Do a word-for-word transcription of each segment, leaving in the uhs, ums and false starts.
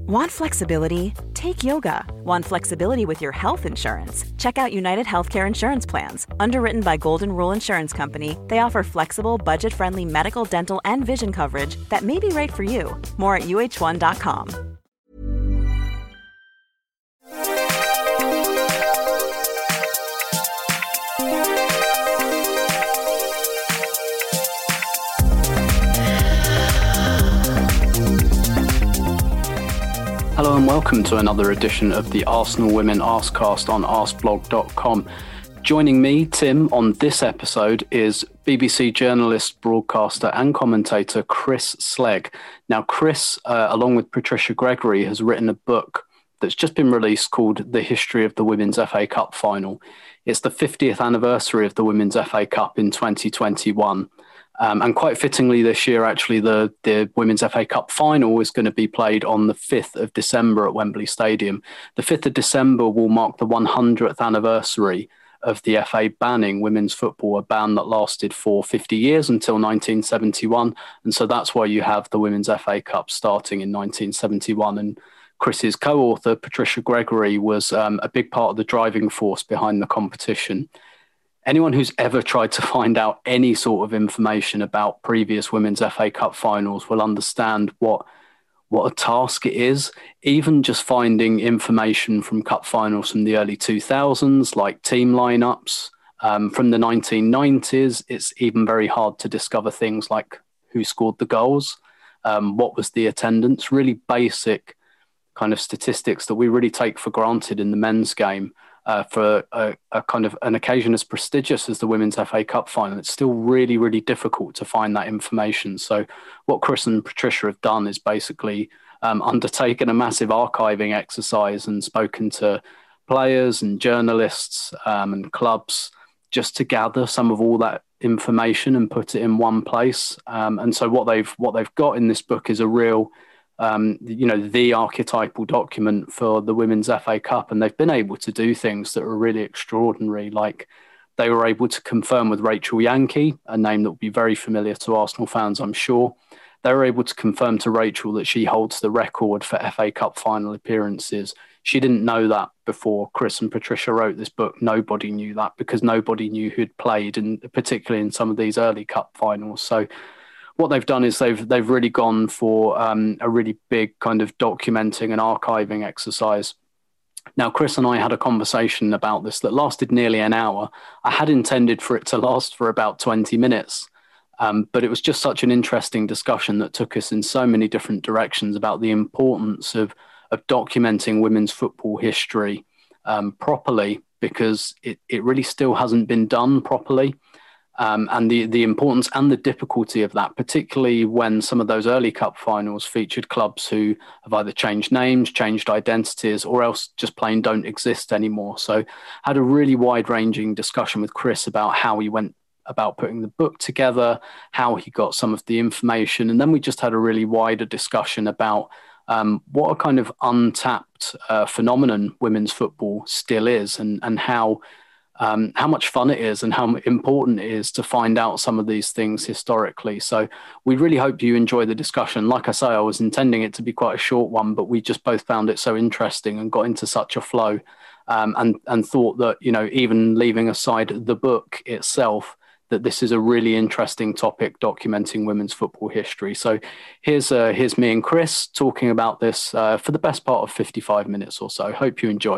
Want flexibility? Take yoga. Want flexibility with your health insurance? Check out United Healthcare Insurance Plans. Underwritten by Golden Rule Insurance Company, they offer flexible, budget-friendly medical, dental, and vision coverage that may be right for you. More at U H one dot com. Hello and welcome to another edition of the Arsenal Women Arsecast on arsblog dot com. Joining me, Tim, on this episode is B B C journalist, broadcaster and commentator Chris Slegg. Now, Chris, uh, along with Patricia Gregory, has written a book that's just been released called The History of the Women's F A Cup Final. It's the fiftieth anniversary of the Women's F A Cup in twenty twenty-one. Um, and quite fittingly this year, actually, the, the Women's F A Cup final is going to be played on the fifth of December at Wembley Stadium. The fifth of December will mark the one hundredth anniversary of the F A banning women's football, a ban that lasted for fifty years until nineteen seventy-one. And so that's why you have the Women's F A Cup starting in nineteen seventy-one. And Chris's co-author, Patricia Gregory, was um, a big part of the driving force behind the competition. Anyone who's ever tried to find out any sort of information about previous Women's F A Cup finals will understand what what a task it is. Even just finding information from cup finals from the early two thousands, like team lineups, um, from the nineteen nineties, it's even very hard to discover things like who scored the goals, um, what was the attendance, really basic kind of statistics that we really take for granted in the men's game. Uh, for a, a kind of an occasion as prestigious as the Women's F A Cup final, it's still really, really difficult to find that information. So what Chris and Patricia have done is basically um, undertaken a massive archiving exercise and spoken to players and journalists um, and clubs just to gather some of all that information and put it in one place. Um, and so what they've what they've got in this book is a real Um, you know, the archetypal document for the Women's F A Cup. And they've been able to do things that are really extraordinary. Like they were able to confirm with Rachel Yankee, a name that will be very familiar to Arsenal fans, I'm sure. They were able to confirm to Rachel that she holds the record for F A Cup final appearances. She didn't know that before Chris and Patricia wrote this book. Nobody knew that because nobody knew who'd played, and particularly in some of these early cup finals. So what they've done is they've they've really gone for um, a really big kind of documenting and archiving exercise. Now, Chris and I had a conversation about this that lasted nearly an hour. I had intended for it to last for about twenty minutes, um, but it was just such an interesting discussion that took us in so many different directions about the importance of, of documenting women's football history um, properly, because it, it really still hasn't been done properly. Um, and the, the importance and the difficulty of that, particularly when some of those early cup finals featured clubs who have either changed names, changed identities, or else just plain don't exist anymore. So had a really wide-ranging discussion with Chris about how he went about putting the book together, how he got some of the information. And then we just had a really wider discussion about um, what a kind of untapped uh, phenomenon women's football still is, and, and how Um, how much fun it is and how important it is to find out some of these things historically. So we really hope you enjoy the discussion. Like I say, I was intending it to be quite a short one, but we just both found it so interesting and got into such a flow um, and, and thought that, you know, even leaving aside the book itself, that this is a really interesting topic documenting women's football history. So here's uh, here's me and Chris talking about this uh, for the best part of fifty-five minutes or so. Hope you enjoy.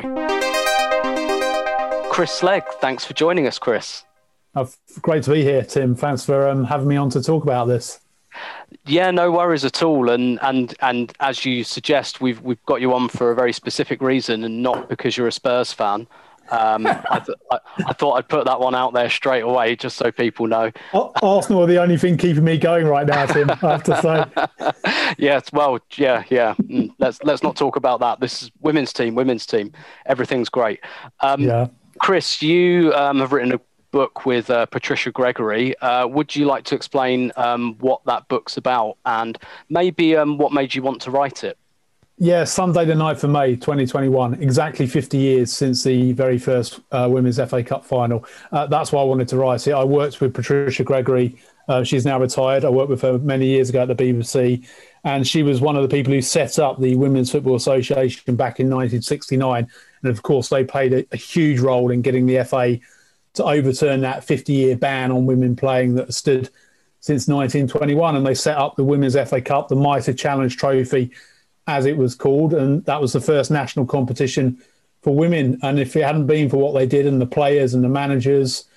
Chris Slegg, thanks for joining us, Chris. Oh, great to be here, Tim. Thanks for um, having me on to talk about this. Yeah, no worries at all. And and and as you suggest, we've we've got you on for a very specific reason, and not because you're a Spurs fan. Um, I, th- I, I thought I'd put that one out there straight away, just so people know. Arsenal are the only thing keeping me going right now, Tim, I have to say. Yes, well, yeah, yeah. Mm, let's let's not talk about that. This is women's team, women's team. Everything's great. Um, yeah. Chris, you um, have written a book with uh, Patricia Gregory. Uh, would you like to explain um, what that book's about, and maybe um, what made you want to write it? Yeah, Sunday the ninth of May, twenty twenty-one, exactly fifty years since the very first uh, Women's F A Cup final. Uh, that's why I wanted to write it. I worked with Patricia Gregory. Uh, she's now retired. I worked with her many years ago at the B B C. And she was one of the people who set up the Women's Football Association back in nineteen sixty-nine. And of course, they played a, a huge role in getting the F A to overturn that fifty-year ban on women playing that stood since nineteen twenty-one. And they set up the Women's F A Cup, the Mitre Challenge Trophy, as it was called. And that was the first national competition for women. And if it hadn't been for what they did and the players and the managers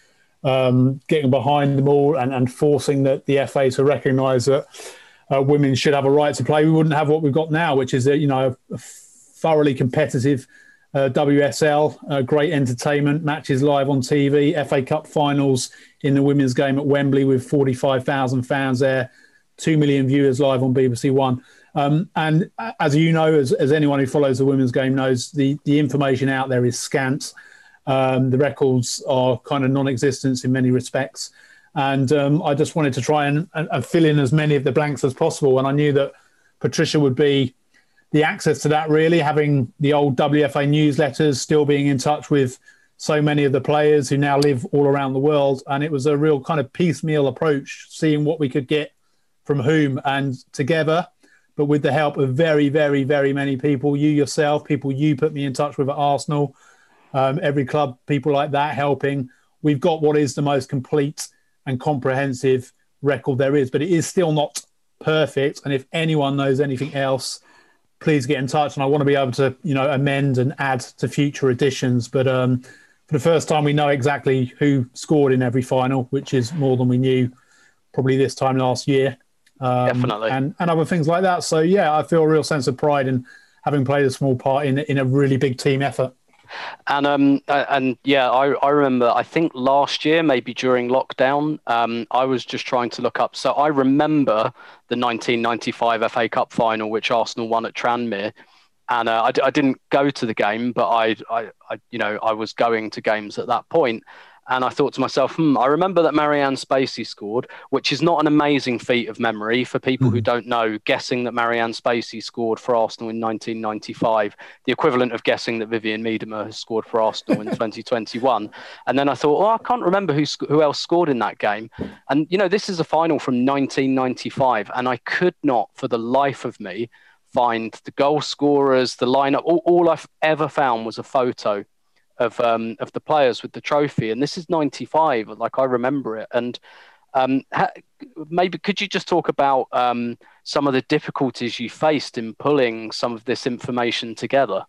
um, getting behind them all and, and forcing the, the F A to recognise that uh, women should have a right to play, we wouldn't have what we've got now, which is a, you know, a thoroughly competitive uh, W S L, uh, great entertainment, matches live on T V, F A Cup finals in the women's game at Wembley with forty-five thousand fans there, two million viewers live on B B C One. Um, and as you know, as, as anyone who follows the women's game knows, the, the information out there is scant. Um, the records are kind of non-existent in many respects. And um, I just wanted to try and, and, and fill in as many of the blanks as possible. And I knew that Patricia would be the access to that, really, having the old W F A newsletters, still being in touch with so many of the players who now live all around the world. And it was a real kind of piecemeal approach, seeing what we could get from whom and together, but with the help of very, very, very many people, you yourself, people you put me in touch with at Arsenal, um, every club, people like that helping. We've got what is the most complete and comprehensive record there is, but it is still not perfect. And if anyone knows anything else, please get in touch. And I want to be able to, you know, amend and add to future editions. But um, for the first time, we know exactly who scored in every final, which is more than we knew probably this time last year. Um, Definitely. And, and other things like that. So, yeah, I feel a real sense of pride in having played a small part in, in a really big team effort. And um and yeah, I, I remember, I think last year, maybe during lockdown, um, I was just trying to look up. So I remember the nineteen ninety-five F A Cup final, which Arsenal won at Tranmere. And uh, I, d- I didn't go to the game, but I, I, I, you know, I was going to games at that point. And I thought to myself, hmm, I remember that Marianne Spacey scored, which is not an amazing feat of memory for people mm-hmm. who don't know, guessing that Marianne Spacey scored for Arsenal in nineteen ninety-five, the equivalent of guessing that Vivian Miedema has scored for Arsenal in twenty twenty-one. And then I thought, oh, I can't remember who sc- who else scored in that game. And, you know, this is a final from nineteen ninety-five, and I could not, for the life of me, find the goal scorers, the lineup. All, all I've ever found was a photo of um of the players with the trophy, and this is ninety-five, like I remember it. And um ha- maybe could you just talk about um some of the difficulties you faced in pulling some of this information together?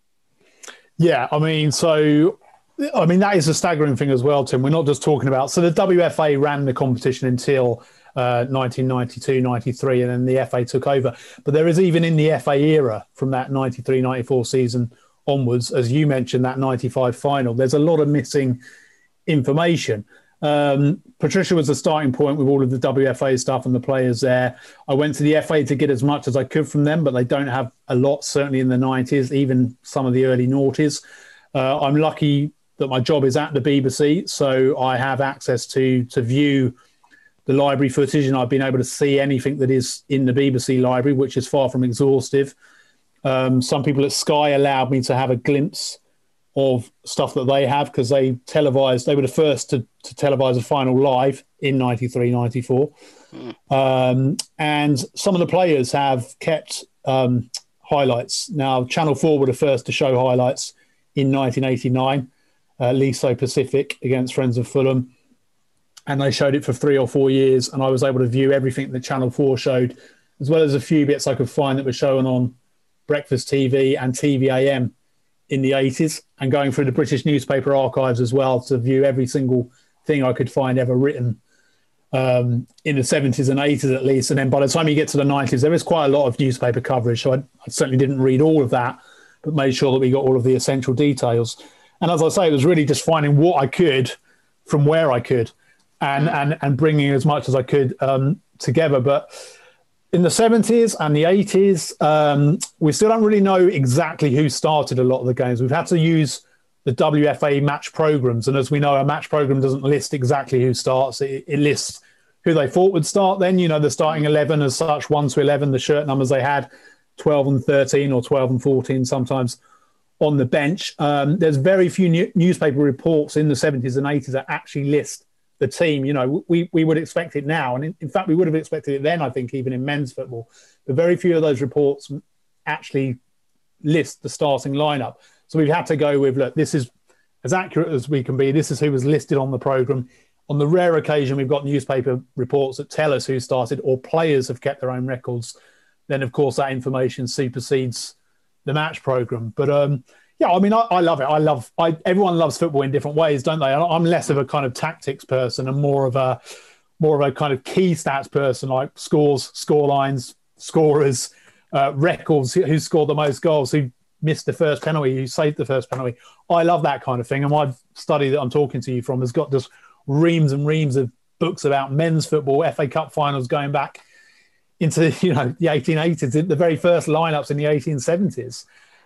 Yeah, I mean, so I mean that is a staggering thing as well, Tim. We're not just talking about, so the W F A ran the competition until uh, nineteen ninety-two ninety-three, and then the F A took over. But there is, even in the F A era, from that ninety-three ninety-four season onwards, as you mentioned, that ninety-five final, there's a lot of missing information. Um, Patricia was the starting point with all of the W F A stuff and the players there. I went to the F A to get as much as I could from them, but they don't have a lot, certainly in the nineties, even some of the early noughties. Uh, I'm lucky that my job is at the B B C, so I have access to to view the library footage, and I've been able to see anything that is in the B B C library, which is far from exhaustive. Um, some people at Sky allowed me to have a glimpse of stuff that they have, because they televised, they were the first to, to televise a final live in ninety-three ninety-four. Mm. Um, and some of the players have kept um, highlights. Now, Channel four were the first to show highlights in nineteen eighty-nine, uh, Liso Pacific against Friends of Fulham. And they showed it for three or four years, and I was able to view everything that Channel four showed, as well as a few bits I could find that were shown on Breakfast T V and T V A M in the eighties, and going through the British newspaper archives as well to view every single thing I could find ever written um, in the seventies and eighties at least. And then by the time you get to the nineties, there is quite a lot of newspaper coverage. So I, I certainly didn't read all of that, but made sure that we got all of the essential details. And as I say, it was really just finding what I could from where I could, and and, and bringing as much as I could um, together. But in the seventies and the eighties, um, we still don't really know exactly who started a lot of the games. We've had to use the W F A match programs. And as we know, a match program doesn't list exactly who starts. It, it lists who they thought would start then. You know, the starting eleven as such, one to eleven, the shirt numbers they had, twelve and thirteen or twelve and fourteen sometimes on the bench. Um, there's very few new- newspaper reports in the seventies and eighties that actually list the team. You know, we we would expect it now. And in, in fact, we would have expected it then, I think, even in men's football. but very few of those reports actually list the starting lineup. So we've had to go with, look, this is as accurate as we can be. This is who was listed on the programme. On the rare occasion we've got newspaper reports that tell us who started or players have kept their own records, then, of course, that information supersedes the match programme. But, um, yeah, I mean, I, I love it. I love I, everyone loves football in different ways, don't they? I'm less of a kind of tactics person and more of a more of a kind of key stats person, like scores, score lines, scorers, uh, records, who scored the most goals, who missed the first penalty, who saved the first penalty. I love that kind of thing. And my study that I'm talking to you from has got just reams and reams of books about men's football, F A Cup finals going back into, you know, the eighteen eighties, the very first lineups in the eighteen seventies.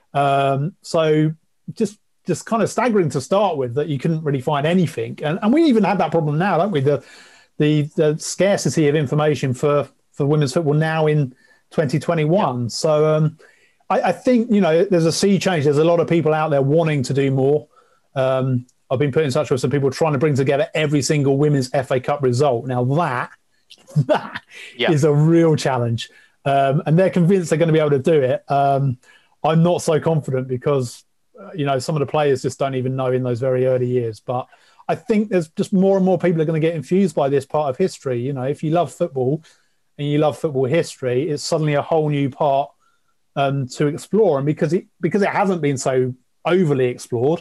Um, so just just kind of staggering to start with that you couldn't really find anything. And, and we even had that problem now, don't we? The, the the scarcity of information for, for women's football now in twenty twenty-one. Yeah. So um, I, I think, you know, there's a sea change. There's a lot of people out there wanting to do more. Um, I've been put in touch with some people trying to bring together every single women's F A Cup result. Now that, that yeah. is a real challenge. Um, and they're convinced they're going to be able to do it. Um, I'm not so confident because, uh, you know, some of the players just don't even know in those very early years. But I think there's just more and more people are going to get infused by this part of history. You know, if you love football and you love football history, it's suddenly a whole new part um, to explore. And because it because it hasn't been so overly explored,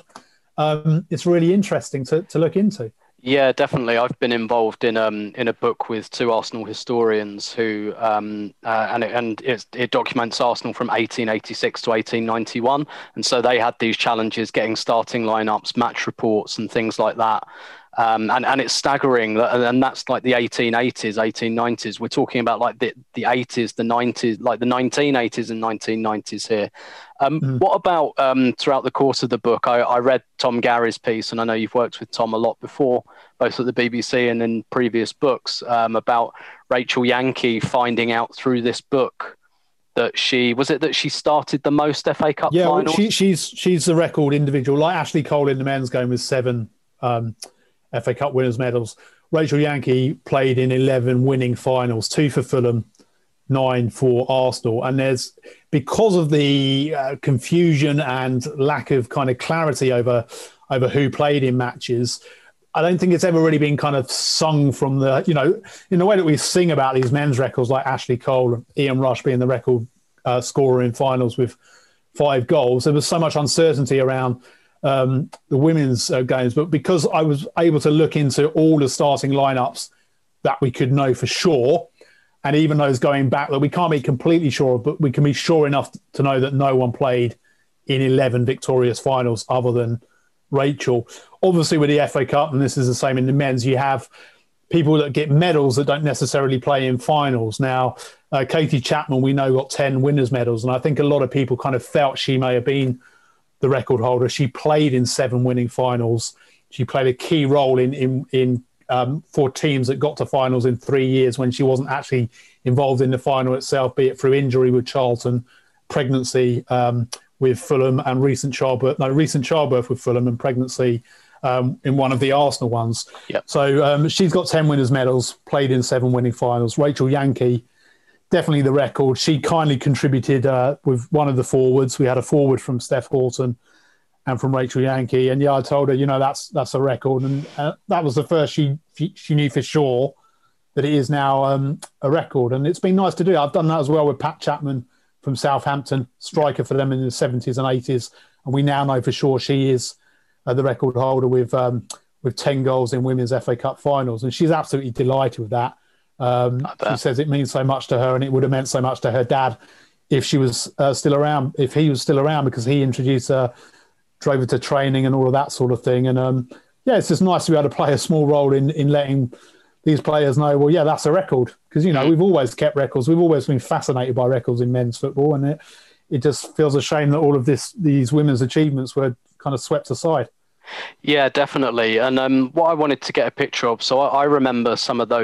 um, it's really interesting to, to look into. Yeah, definitely. I've been involved in um in a book with two Arsenal historians who um uh, and it, and it, it documents Arsenal from eighteen eighty-six to eighteen ninety-one, and so they had these challenges getting starting lineups, match reports, and things like that. Um, and, and it's staggering, that, and that's like the eighteen eighties, eighteen nineties. We're talking about like the, the eighties, the nineties, like the nineteen eighties and nineteen nineties here. Um, mm. What about um, throughout the course of the book? I, I read Tom Gary's piece, and I know you've worked with Tom a lot before, both at the B B C and in previous books, um, about Rachel Yankee finding out through this book that she, was it that she started the most F A Cup yeah, finals? Yeah, well, she, she's, she's the record individual, like Ashley Cole in the men's game with seven um, F A Cup winners' medals. Rachel Yankee played in eleven winning finals, two for Fulham, nine for Arsenal. And there's, because of the uh, confusion and lack of kind of clarity over over who played in matches, I don't think it's ever really been kind of sung from the, you know, in the way that we sing about these men's records like Ashley Cole, Ian Rush being the record uh, scorer in finals with five goals. There was so much uncertainty around Um, the women's uh, games, but because I was able to look into all the starting lineups that we could know for sure, and even those going back that we can't be completely sure of, but we can be sure enough to know that no one played in eleven victorious finals other than Rachel. Obviously with the F A Cup, and this is the same in the men's, you have people that get medals that don't necessarily play in finals. Now, uh, Katie Chapman, we know, got ten winners' medals, and I think a lot of people kind of felt she may have been the record holder. She played in seven winning finals. She played a key role in in, in um, for teams that got to finals in three years when she wasn't actually involved in the final itself, be it through injury with Charlton, pregnancy um, with Fulham, and recent childbirth, no, recent childbirth with Fulham and pregnancy um, in one of the Arsenal ones. Yep. So um, she's got ten winners' medals, played in seven winning finals. Rachel Yankee, definitely the record. She kindly contributed uh, with one of the forwards. We had a forward from Steph Houghton and from Rachel Yankee. And yeah, I told her, you know, that's that's a record. And uh, that was the first she she knew for sure that it is now um, a record. And it's been nice to do. I've done that as well with Pat Chapman from Southampton, striker for them in the seventies and eighties. And we now know for sure she is uh, the record holder with um, with ten goals in women's F A Cup finals. And she's absolutely delighted with that. Um, she says it means so much to her, and it would have meant so much to her dad if she was uh, still around, if he was still around, because he introduced her, drove her to training and all of that sort of thing. And um, yeah, it's just nice to be able to play a small role in, in letting these players know, well, yeah, that's a record. Because, you know, we've always kept records. We've always been fascinated by records in men's football. And it, it just feels a shame that all of this, these women's achievements were kind of swept aside. Yeah, definitely. And um, what I wanted to get a picture of, so I, I remember some of those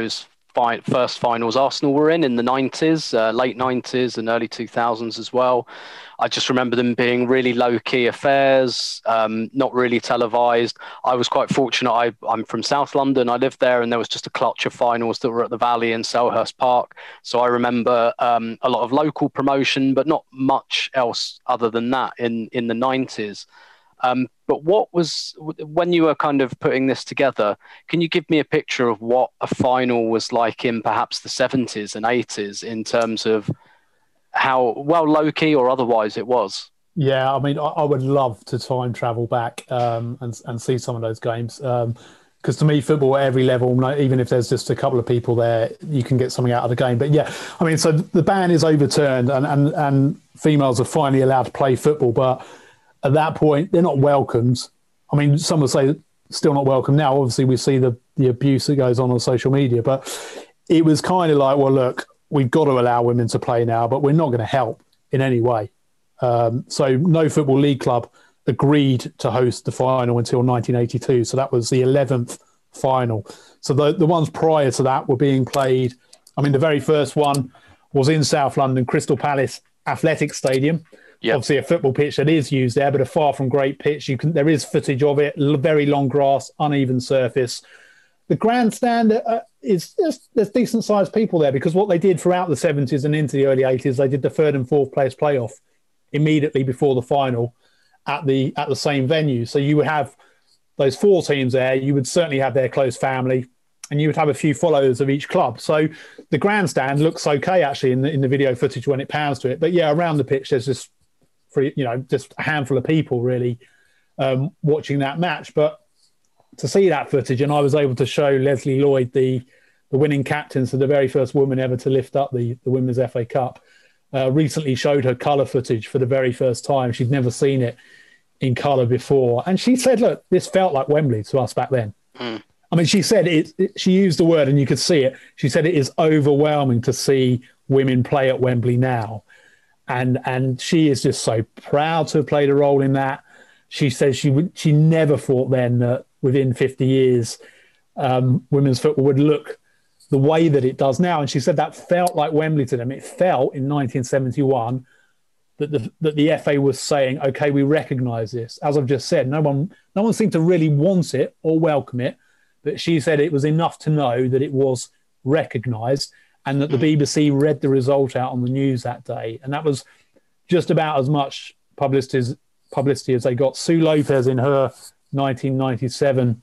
fi- first finals Arsenal were in in the nineties, uh, late nineties and early two thousands as well. I just remember them being really low-key affairs, um, not really televised. I was quite fortunate. I, I'm from South London. I lived there, and there was just a clutch of finals that were at the Valley and Selhurst Park. So I remember um, a lot of local promotion, but not much else other than that in, in the nineties. Um, but what was, when you were kind of putting this together, can you give me a picture of what a final was like in perhaps the seventies and eighties in terms of how well low-key or otherwise it was? Yeah, I mean, I, I would love to time travel back um, and and see some of those games. Um, because to me, football at every level, even if there's just a couple of people there, you can get something out of the game. But yeah, I mean, so the ban is overturned and, and, and females are finally allowed to play football. But at that point, they're not welcomed. I mean, some would say still not welcome now. Obviously, we see the, the abuse that goes on on social media. But it was kind of like, well, look, we've got to allow women to play now, but we're not going to help in any way. Um, so no Football League club agreed to host the final until nineteen eighty-two. So that was the eleventh final. So the, the ones prior to that were being played. I mean, the very first one was in South London, Crystal Palace Athletic Stadium. Yep. Obviously a football pitch that is used there, but a far from great pitch. You can, there is footage of it, very long grass, uneven surface. The grandstand uh, is just, there's decent sized people there, because what they did throughout the seventies and into the early eighties, they did the third and fourth place playoff immediately before the final at the at the same venue. So you would have those four teams there. You would certainly have their close family, and you would have a few followers of each club. So the grandstand looks okay actually in the in the video footage when it pans to it. But yeah, around the pitch there's just free, you know, just a handful of people really um, watching that match. But to see that footage, and I was able to show Leslie Lloyd, the the winning captain, so the very first woman ever to lift up the, the Women's F A Cup, uh, recently showed her colour footage for the very first time. She'd never seen it in colour before. And she said, look, this felt like Wembley to us back then. Mm. I mean, she said it, it, she used the word and you could see it. She said it is overwhelming to see women play at Wembley now. And and she is just so proud to have played a role in that. She says she would, she never thought then that within fifty years, um, women's football would look the way that it does now. And she said that felt like Wembley to them. It felt in nineteen seventy-one that the that the F A was saying, okay, we recognise this. As I've just said, no one no one seemed to really want it or welcome it. But she said it was enough to know that it was recognised, and that the B B C read the result out on the news that day. And that was just about as much publicity as, publicity as they got. Sue Lopez, in her nineteen ninety-seven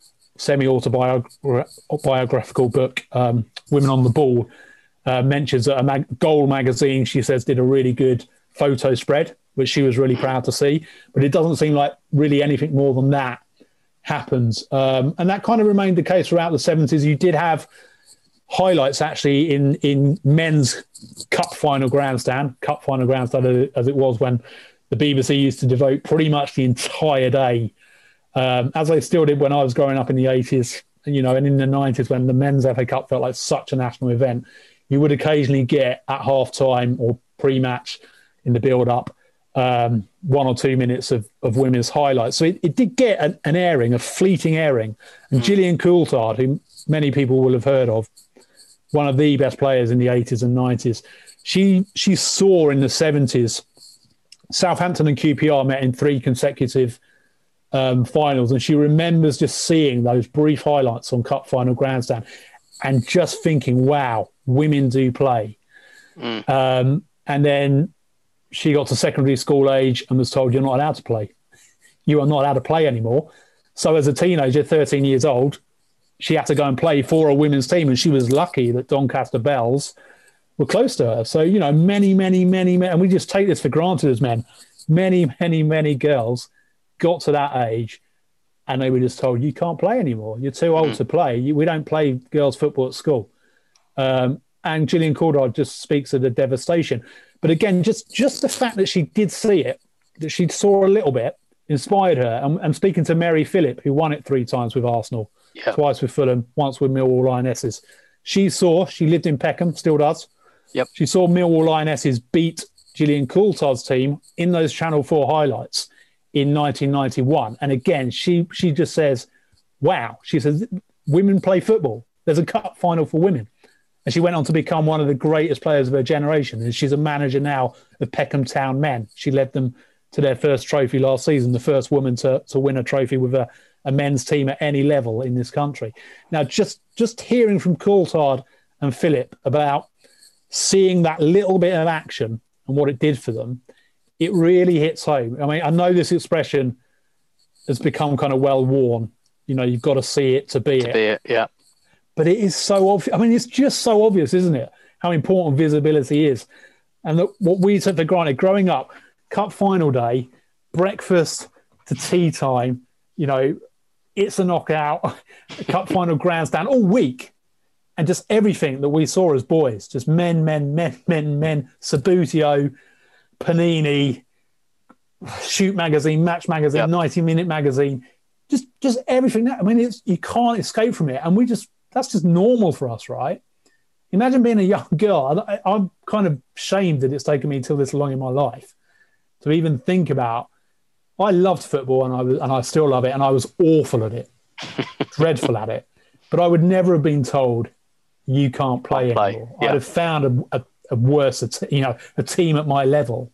semi-autobiographical book, um, Women on the Ball, uh, mentions that a mag- Goal magazine, she says, did a really good photo spread, which she was really proud to see. But it doesn't seem like really anything more than that happens. Um, and that kind of remained the case throughout the seventies. You did have highlights actually in, in men's cup final grandstand, cup final grandstand as it was when the B B C used to devote pretty much the entire day, um, as they still did when I was growing up in the eighties, you know, and in the nineties when the men's F A Cup felt like such a national event. You would occasionally get at half-time or pre-match in the build-up um, one or two minutes of, of women's highlights. So it, it did get an, an airing, a fleeting airing. And Gillian Coulthard, who many people will have heard of, one of the best players in the eighties and nineties, she she saw in the seventies Southampton and Q P R met in three consecutive um, finals, and she remembers just seeing those brief highlights on Cup Final Grandstand and just thinking, wow, women do play. Mm. Um, and then she got to secondary school age and was told, you're not allowed to play. You are not allowed to play anymore. So as a teenager, thirteen years old, she had to go and play for a women's team, and she was lucky that Doncaster Bells were close to her. So, you know, many, many, many, many, and we just take this for granted as men, many, many, many girls got to that age and they were just told, you can't play anymore. You're too old mm. to play. You, we don't play girls' football at school. Um, and Gillian Coulthard just speaks of the devastation. But again, just, just the fact that she did see it, that she saw a little bit, inspired her. And, and speaking to Mary Phillip, who won it three times with Arsenal, yeah. twice with Fulham, once with Millwall Lionesses. She saw, she lived in Peckham, still does. Yep. She saw Millwall Lionesses beat Gillian Coulthard's team in those Channel four highlights in nineteen ninety-one. And again, she she just says, wow. She says, women play football. There's a cup final for women. And she went on to become one of the greatest players of her generation. And she's a manager now of Peckham Town Men. She led them to their first trophy last season, the first woman to, to win a trophy with a, a men's team at any level in this country. Now, just, just hearing from Coulthard and Philip about seeing that little bit of action and what it did for them, it really hits home. I mean, I know this expression has become kind of well-worn. You know, you've got to see it to be to it. Be it, yeah. But it is so obvious. I mean, it's just so obvious, isn't it, how important visibility is. And that what we took for granted growing up, cup final day, breakfast to tea time, you know, it's a knockout, cup final grandstand all week. And just everything that we saw as boys, just men, men, men, men, men, Sabutio, Panini, Shoot Magazine, Match Magazine, yep. ninety minute Magazine, just just everything. I mean, it's, you can't escape from it. And we just, that's just normal for us, right? Imagine being a young girl. I, I'm kind of ashamed that it's taken me until this long in my life to even think about. I loved football and I was, and I still love it. And I was awful at it, dreadful at it. But I would never have been told you can't play, play. anymore. Yeah. I'd have found a, a, a worse, you know, a team at my level.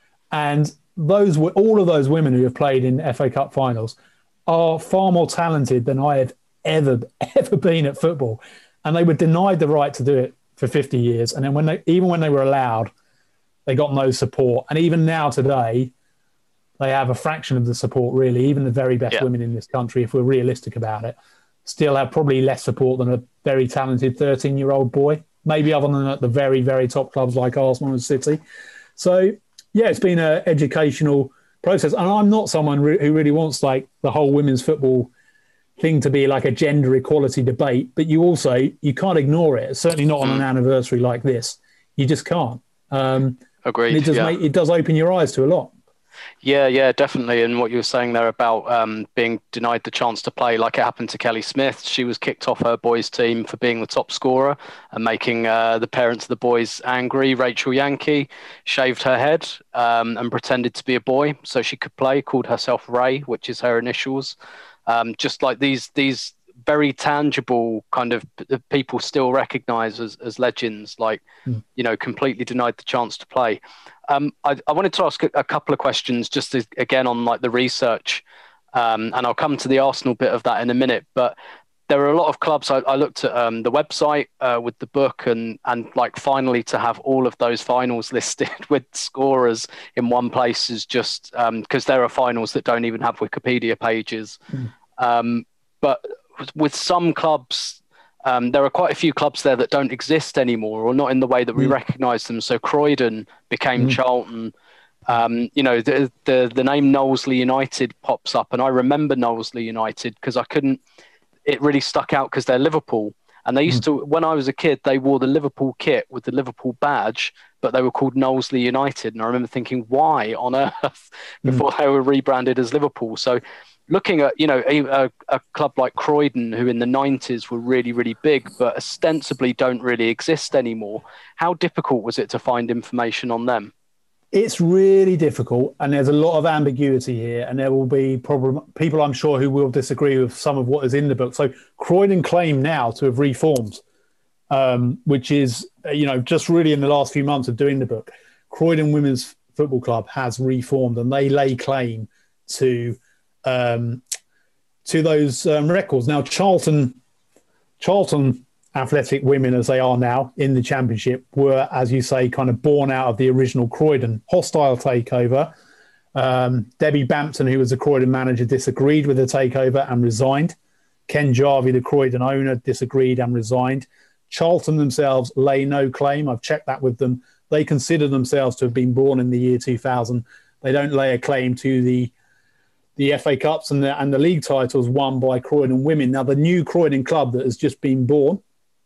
And those were all of those women who have played in F A Cup finals are far more talented than I have ever, ever been at football. And they were denied the right to do it for fifty years. And then when they, even when they were allowed, they got no support. And even now today, they have a fraction of the support, really. Even the very best yeah. women in this country, if we're realistic about it, still have probably less support than a very talented thirteen-year-old boy, maybe other than at the very, very top clubs like Arsenal and City. So, yeah, it's been an educational process. And I'm not someone re- who really wants like the whole women's football thing to be like a gender equality debate, but you also, you can't ignore it. Certainly not on an anniversary like this. You just can't. Um, Agreed. It does, yeah. make, it does open your eyes to a lot. Yeah, yeah, definitely. And what you were saying there about um, being denied the chance to play, like it happened to Kelly Smith. She was kicked off her boys' team for being the top scorer and making uh, the parents of the boys angry. Rachel Yankee shaved her head um, and pretended to be a boy so she could play, called herself Ray, which is her initials. Um, just like these these very tangible kind of p- people still recognise as, as legends, like, mm. you know, completely denied the chance to play. Um, I, I wanted to ask a, a couple of questions just to, again on like the research, um, and I'll come to the Arsenal bit of that in a minute. But there are a lot of clubs. I, I looked at um, the website uh, with the book, and and like finally to have all of those finals listed with scorers in one place is just because um, there are finals that don't even have Wikipedia pages. Mm. Um, but with some clubs, Um, there are quite a few clubs there that don't exist anymore, or not in the way that we mm. recognise them. So Croydon became mm. Charlton. Um, you know, the, the the name Knowsley United pops up, and I remember Knowsley United because I couldn't. It really stuck out because they're Liverpool, and they used mm. to. When I was a kid, they wore the Liverpool kit with the Liverpool badge, but they were called Knowsley United, and I remember thinking, why on earth before mm. they were rebranded as Liverpool? So. Looking at, you know, a, a club like Croydon, who in the nineties were really, really big, but ostensibly don't really exist anymore. How difficult was it to find information on them? It's really difficult, and there's a lot of ambiguity here, and there will be problem, people, I'm sure, who will disagree with some of what is in the book. So Croydon claim now to have reformed, um, which is, you know, just really in the last few months of doing the book, Croydon Women's Football Club has reformed, and they lay claim to... Um, to those um, records. Now, Charlton, Charlton Athletic women, as they are now in the Championship, were, as you say, kind of born out of the original Croydon hostile takeover. Um, Debbie Bampton, who was the Croydon manager, disagreed with the takeover and resigned. Ken Jarvie, the Croydon owner, disagreed and resigned. Charlton themselves lay no claim. I've checked that with them. They consider themselves to have been born in the year two thousand. They don't lay a claim to the the F A Cups and the, and the league titles won by Croydon women. Now, the new Croydon club that has just been born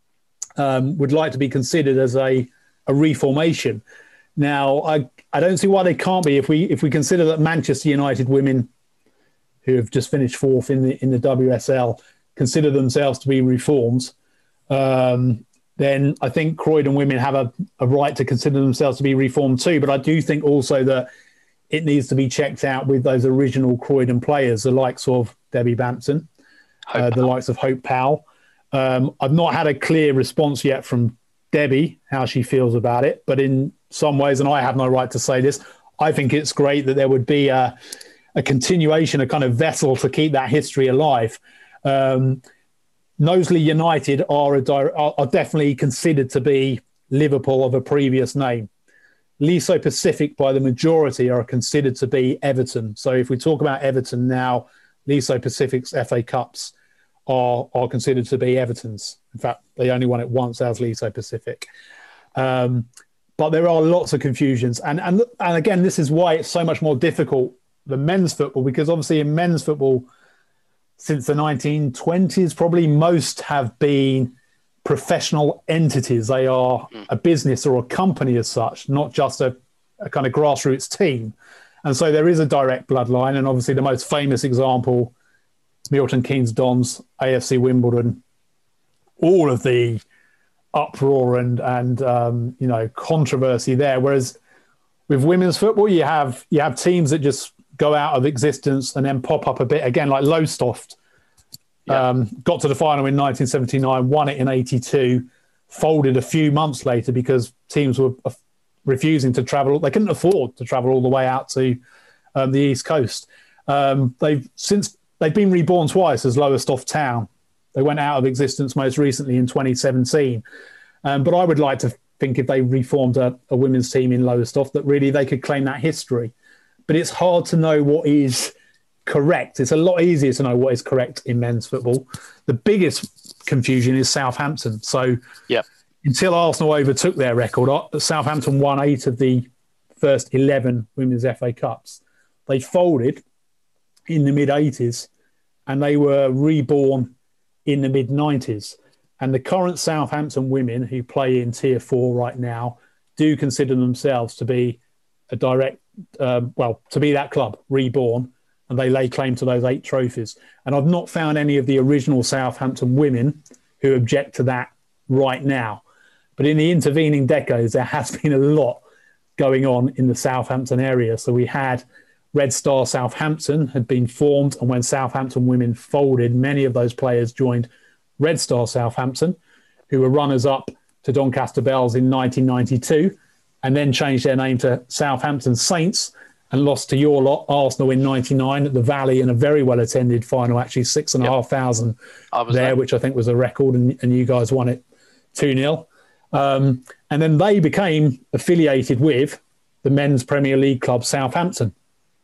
um, would like to be considered as a, a reformation. Now, I I don't see why they can't be if we if we consider that Manchester United women, who have just finished fourth in the in the W S L, consider themselves to be reforms. Um, then I think Croydon women have a, a right to consider themselves to be reformed too. But I do think also that it needs to be checked out with those original Croydon players, the likes of Debbie Bampton, uh, the likes of Hope Powell. Um, I've not had a clear response yet from Debbie how she feels about it, but in some ways, and I have no right to say this, I think it's great that there would be a, a continuation, a kind of vessel to keep that history alive. Um, Knowsley United are, a, are, are definitely considered to be Liverpool of a previous name. Leso Pacific, by the majority, are considered to be Everton. So if we talk about Everton now, Leso Pacific's F A Cups are, are considered to be Everton's. In fact, they only won it once as Leso Pacific. Um, but there are lots of confusions. And, and, and again, this is why it's so much more difficult than men's football, because obviously in men's football, since the nineteen twenties, probably most have been professional entities. They are a business or a company as such, not just a, a kind of grassroots team. And so there is a direct bloodline. And obviously the most famous example, Milton Keynes Dons, A F C Wimbledon, all of the uproar and, and um, you know, controversy there. Whereas with women's football, you have you have teams that just go out of existence and then pop up a bit again, like Lowestoft. Yeah. Um, got to the final in nineteen seventy-nine, won it in eighty-two, folded a few months later because teams were uh, refusing to travel. They couldn't afford to travel all the way out to um, the East Coast. Um, they've since they've been reborn twice as Lowestoft Town. They went out of existence most recently in twenty seventeen. Um, but I would like to think if they reformed a, a women's team in Lowestoft, that really they could claim that history. But it's hard to know what is correct. It's a lot easier to know what is correct in men's football. The biggest confusion is Southampton. So yeah. until Arsenal overtook their record, Southampton won eight of the first eleven women's F A Cups. They folded in the mid-eighties and they were reborn in the mid-nineties. And the current Southampton women who play in Tier four right now do consider themselves to be a direct, uh, well, to be that club, reborn, and they lay claim to those eight trophies. And I've not found any of the original Southampton women who object to that right now. But in the intervening decades, there has been a lot going on in the Southampton area. So we had Red Star Southampton had been formed, and when Southampton women folded, many of those players joined Red Star Southampton, who were runners-up to Doncaster Bells in nineteen ninety-two, and then changed their name to Southampton Saints and lost to your lot, Arsenal, in ninety-nine at the Valley in a very well-attended final, actually six and a half thousand there, there, which I think was a record, and, and you guys won it two nil. Um, and then they became affiliated with the men's Premier League club, Southampton.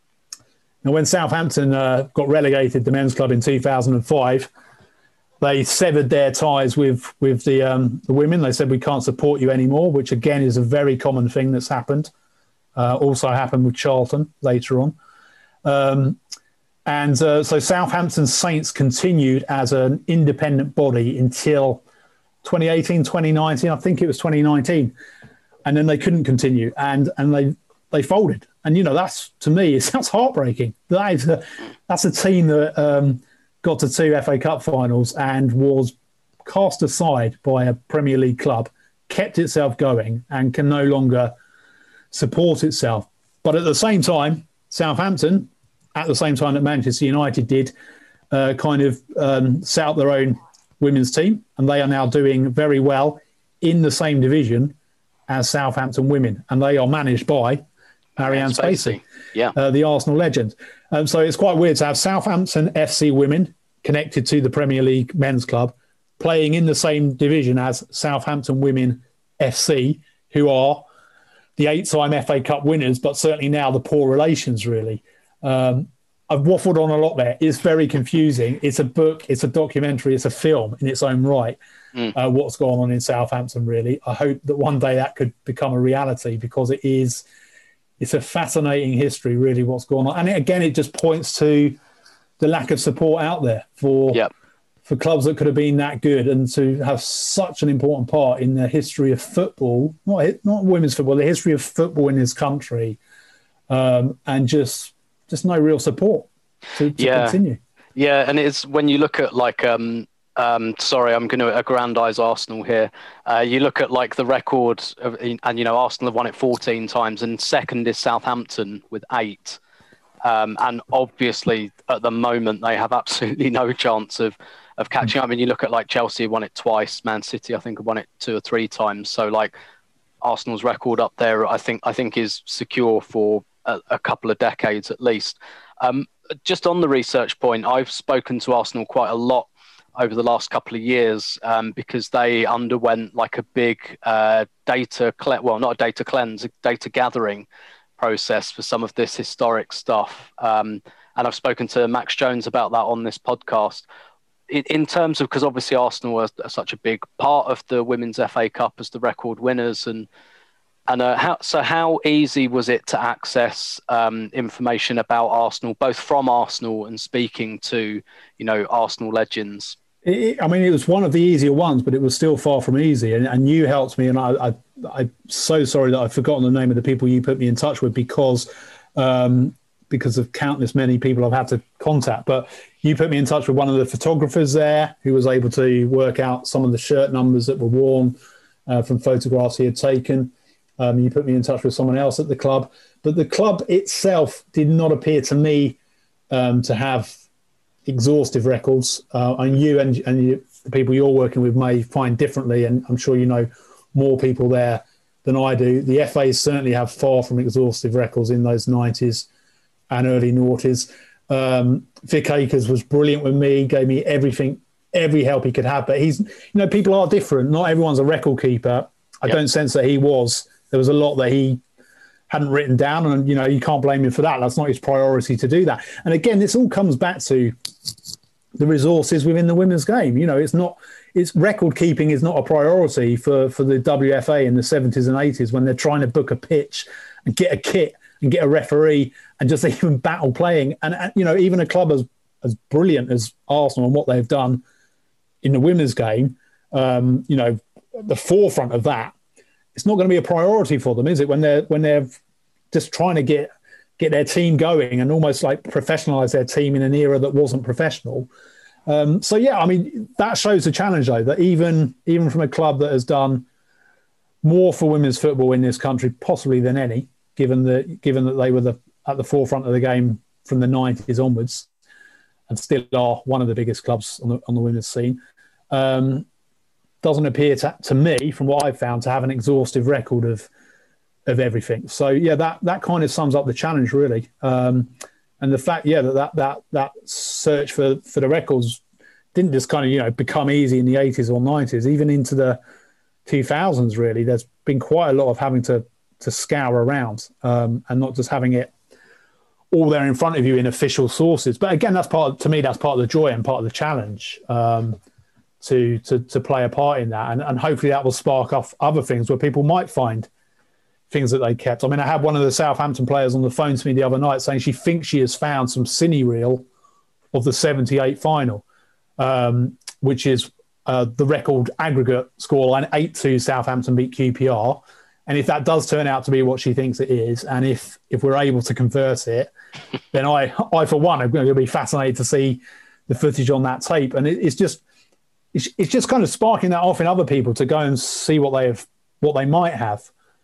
Now, when Southampton uh, got relegated, the men's club, in two thousand five, they severed their ties with with the, um, the women. They said, we can't support you anymore, which again is a very common thing that's happened. Uh, also happened with Charlton later on. Um, and uh, so Southampton Saints continued as an independent body until twenty eighteen, twenty nineteen. I think it was twenty nineteen. And then they couldn't continue and, and they they folded. And, you know, that's, to me, it sounds heartbreaking. That is a, that's a team that um, got to two F A Cup finals and was cast aside by a Premier League club, kept itself going and can no longer support itself. But at the same time, Southampton, at the same time that Manchester United did, uh, kind of um, set up their own women's team, and they are now doing very well in the same division as Southampton women, and they are managed by Marianne Spacey, yeah, uh, the Arsenal legend. Um, so it's quite weird to have Southampton F C women connected to the Premier League men's club playing in the same division as Southampton Women F C, who are the eight-time F A Cup winners, but certainly now the poor relations, really. Um, I've waffled on a lot there. It's very confusing. It's a book, it's a documentary, it's a film in its own right, mm. uh, what's going on in Southampton, really. I hope that one day that could become a reality, because it is, it's a fascinating history, really, what's going on. And again, it just points to the lack of support out there for yep. for clubs that could have been that good and to have such an important part in the history of football, not, not women's football, the history of football in this country, um, and just just no real support to, to yeah. continue. Yeah, and it's when you look at like, um, um, sorry, I'm going to aggrandize Arsenal here. Uh, you look at like the record, of, and you know, Arsenal have won it fourteen times, and second is Southampton with eight. Um, and obviously, at the moment, they have absolutely no chance of of catching up. I mean, you look at like Chelsea won it twice, Man City I think have won it two or three times. So like Arsenal's record up there, I think I think is secure for a, a couple of decades at least. Um, just on the research point, I've spoken to Arsenal quite a lot over the last couple of years um, because they underwent like a big uh, data, cle- well, not a data cleanse, a data gathering process for some of this historic stuff. Um, and I've spoken to Max Jones about that on this podcast. In, in terms of, because obviously Arsenal are, are such a big part of the Women's F A Cup as the record winners, and and uh, how so how easy was it to access um, information about Arsenal, both from Arsenal and speaking to, you know, Arsenal legends? It, I mean, it was one of the easier ones, but it was still far from easy. And, and you helped me, and I, I, I'm so sorry that I've forgotten the name of the people you put me in touch with because um, because of countless many people I've had to contact. But you put me in touch with one of the photographers there who was able to work out some of the shirt numbers that were worn uh, from photographs he had taken. Um, you put me in touch with someone else at the club. But the club itself did not appear to me um, to have exhaustive records. Uh, and you and, and you, the people you're working with may find differently, and I'm sure you know more people there than I do. The F As certainly have far from exhaustive records in those nineties and early noughties. Um, Vic Akers was brilliant with me, gave me everything, every help he could have. But he's, you know, people are different. Not everyone's a record keeper. I yep. don't sense that he was. There was a lot that he hadn't written down, and, you know, you can't blame him for that. That's not his priority to do that. And again, this all comes back to the resources within the women's game. You know, it's not, it's record keeping is not a priority for, for the W F A in the seventies and eighties when they're trying to book a pitch and get a kit and get a referee and just even battle playing. And, and you know, even a club as, as brilliant as Arsenal and what they've done in the women's game, um, you know, the forefront of that, it's not going to be a priority for them, is it? When they're when they're just trying to get get their team going and almost like professionalize their team in an era that wasn't professional. Um, so yeah, I mean that shows the challenge though, that even even from a club that has done more for women's football in this country possibly than any, given that given that they were the at the forefront of the game from the nineties onwards, and still are one of the biggest clubs on the on the women's scene. Um, doesn't appear to, to me, from what I've found, to have an exhaustive record of of everything. So yeah, that that kind of sums up the challenge really. Um, and the fact, yeah, that that that, that search for, for the records didn't just kind of, you know, become easy in the eighties or nineties, even into the two thousands really. There's been quite a lot of having to to scour around um, and not just having it all there in front of you in official sources. But again, that's part of, to me, that's part of the joy and part of the challenge. Um, To, to to play a part in that, and, and hopefully that will spark off other things where people might find things that they kept. I mean, I had one of the Southampton players on the phone to me the other night saying she thinks she has found some cine reel of the seventy-eight final, um, which is uh, the record aggregate scoreline, eight two Southampton beat Q P R. And if that does turn out to be what she thinks it is, and if if we're able to convert it, then I, I for one, am going to be fascinated to see the footage on that tape. And it, it's just It's just kind of sparking that off in other people to go and see what they have, what they might have.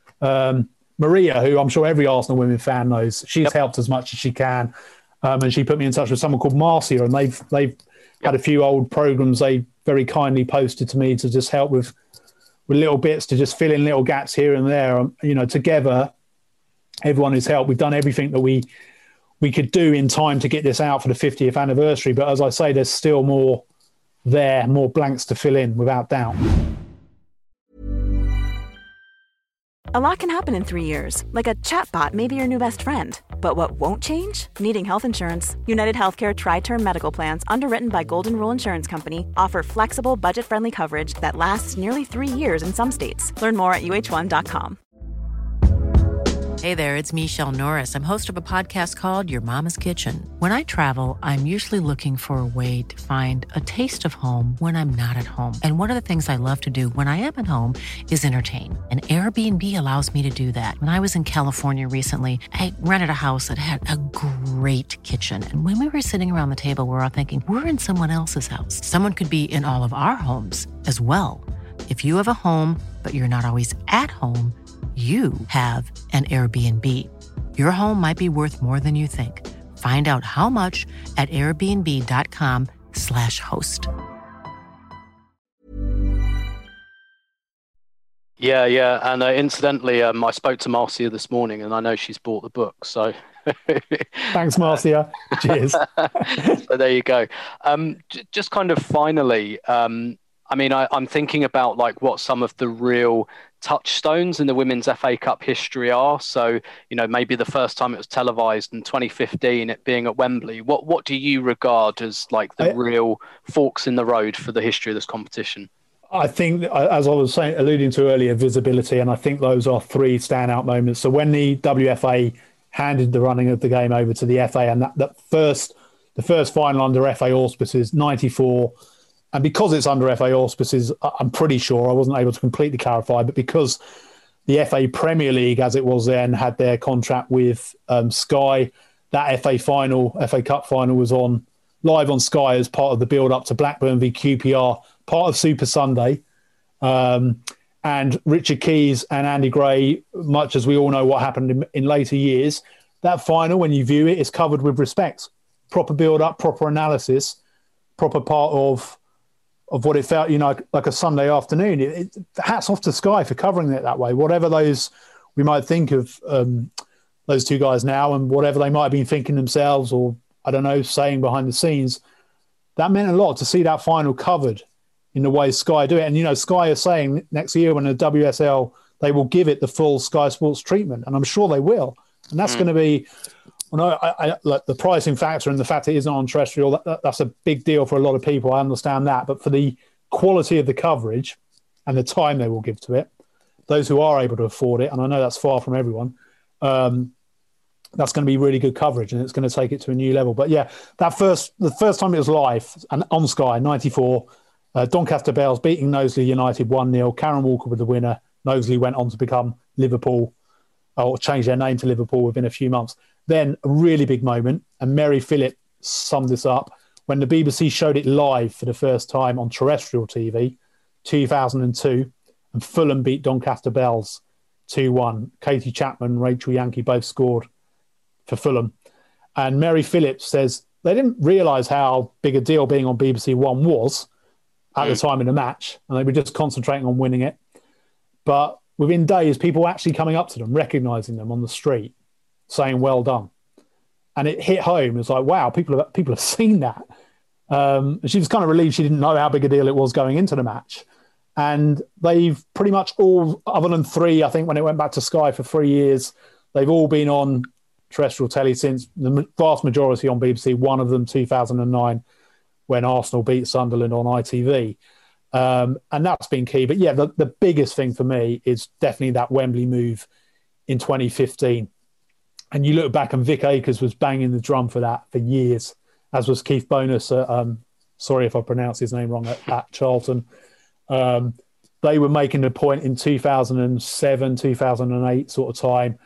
Um, Maria, who I'm sure every Arsenal women fan knows, she's yep. helped as much as she can, um, and she put me in touch with someone called Marcia, and they've they've yep. had a few old programs they very kindly posted to me to just help with with little bits to just fill in little gaps here and there. Um, you know, together, everyone has helped. We've done everything that we we could do in time to get this out for the fiftieth anniversary. But as I say, there's still more. There, more blanks to fill in, without doubt. A lot can happen in three years, like a chatbot may be your new best friend. But what won't change? Needing health insurance. United Healthcare Tri-Term Medical Plans, underwritten by Golden Rule Insurance Company, offer flexible, budget-friendly coverage that lasts nearly three years in some states. Learn more at U H one dot com. Hey there, it's Michelle Norris. I'm host of a podcast called Your Mama's Kitchen. When I travel, I'm usually looking for a way to find a taste of home when I'm not at home. And one of the things I love to do when I am at home is entertain. And Airbnb allows me to do that. When I was in California recently, I rented a house that had a great kitchen. And when we were sitting around the table, we were all thinking, we're in someone else's house. Someone could be in all of our homes as well. If you have a home, but you're not always at home, you have an Airbnb. Your home might be worth more than you think. Find out how much at airbnb.com slash host. Yeah, yeah. And uh, incidentally, um, I spoke to Marcia this morning, and I know she's bought the book. So Thanks, Marcia. Cheers. So there you go. Um, j- just kind of finally, um, I mean, I, I'm thinking about like what some of the real touchstones in the Women's F A Cup history are. So, you know, maybe the first time it was televised in twenty fifteen, it being at Wembley. What what do you regard as like the I, real forks in the road for the history of this competition? I think, as I was saying, alluding to earlier, visibility, and I think those are three standout moments. So when the W F A handed the running of the game over to the F A, and that, that first, the first final under F A auspices, ninety-four, and because it's under F A auspices, I'm pretty sure, I wasn't able to completely clarify, but because the F A Premier League, as it was then, had their contract with um, Sky, that F A final, F A Cup final was on live on Sky as part of the build-up to Blackburn v Q P R, part of Super Sunday. Um, and Richard Keys and Andy Gray, much as we all know what happened in, in later years, that final, when you view it, is covered with respect. Proper build-up, proper analysis, proper part of of what it felt, you know, like a Sunday afternoon. It, it, hats off to Sky for covering it that way. Whatever those we might think of um, those two guys now, and whatever they might have been thinking themselves, or I don't know, saying behind the scenes, that meant a lot to see that final covered in the way Sky do it. And, you know, Sky is saying next year when the W S L, they will give it the full Sky Sports treatment, and I'm sure they will. And that's mm. going to be, well, no, I, I, like the pricing factor and the fact it isn't on terrestrial, that, that, that's a big deal for a lot of people. I understand that. But for the quality of the coverage and the time they will give to it, those who are able to afford it, and I know that's far from everyone, um, that's going to be really good coverage, and it's going to take it to a new level. But yeah, that first, the first time it was live and on Sky, ninety-four, uh, Doncaster Belles beating Knowsley United one nil. Karen Walker with the winner. Knowsley went on to become Liverpool, or change their name to Liverpool within a few months. Then a really big moment, and Mary Phillip summed this up when the B B C showed it live for the first time on terrestrial T V, two thousand two, and Fulham beat Doncaster Belles two one. Katie Chapman, Rachel Yankee both scored for Fulham. And Mary Phillips says they didn't realise how big a deal being on B B C One was at mm. the time of the match, and they were just concentrating on winning it. But within days, people were actually coming up to them, recognising them on the street, saying, well done. And it hit home. It's like, wow, people have, people have seen that. Um, and she was kind of relieved she didn't know how big a deal it was going into the match. And they've pretty much all, other than three, I think when it went back to Sky for three years, they've all been on terrestrial telly since, the vast majority on B B C, one of them two thousand nine when Arsenal beat Sunderland on I T V. Um, and that's been key. But yeah, the, the biggest thing for me is definitely that Wembley move in twenty fifteen. And you look back, and Vic Akers was banging the drum for that for years, as was Keith Bonus. At, um, sorry if I pronounced his name wrong, at, at Charlton. Um, they were making the point in two thousand seven, two thousand eight sort of time.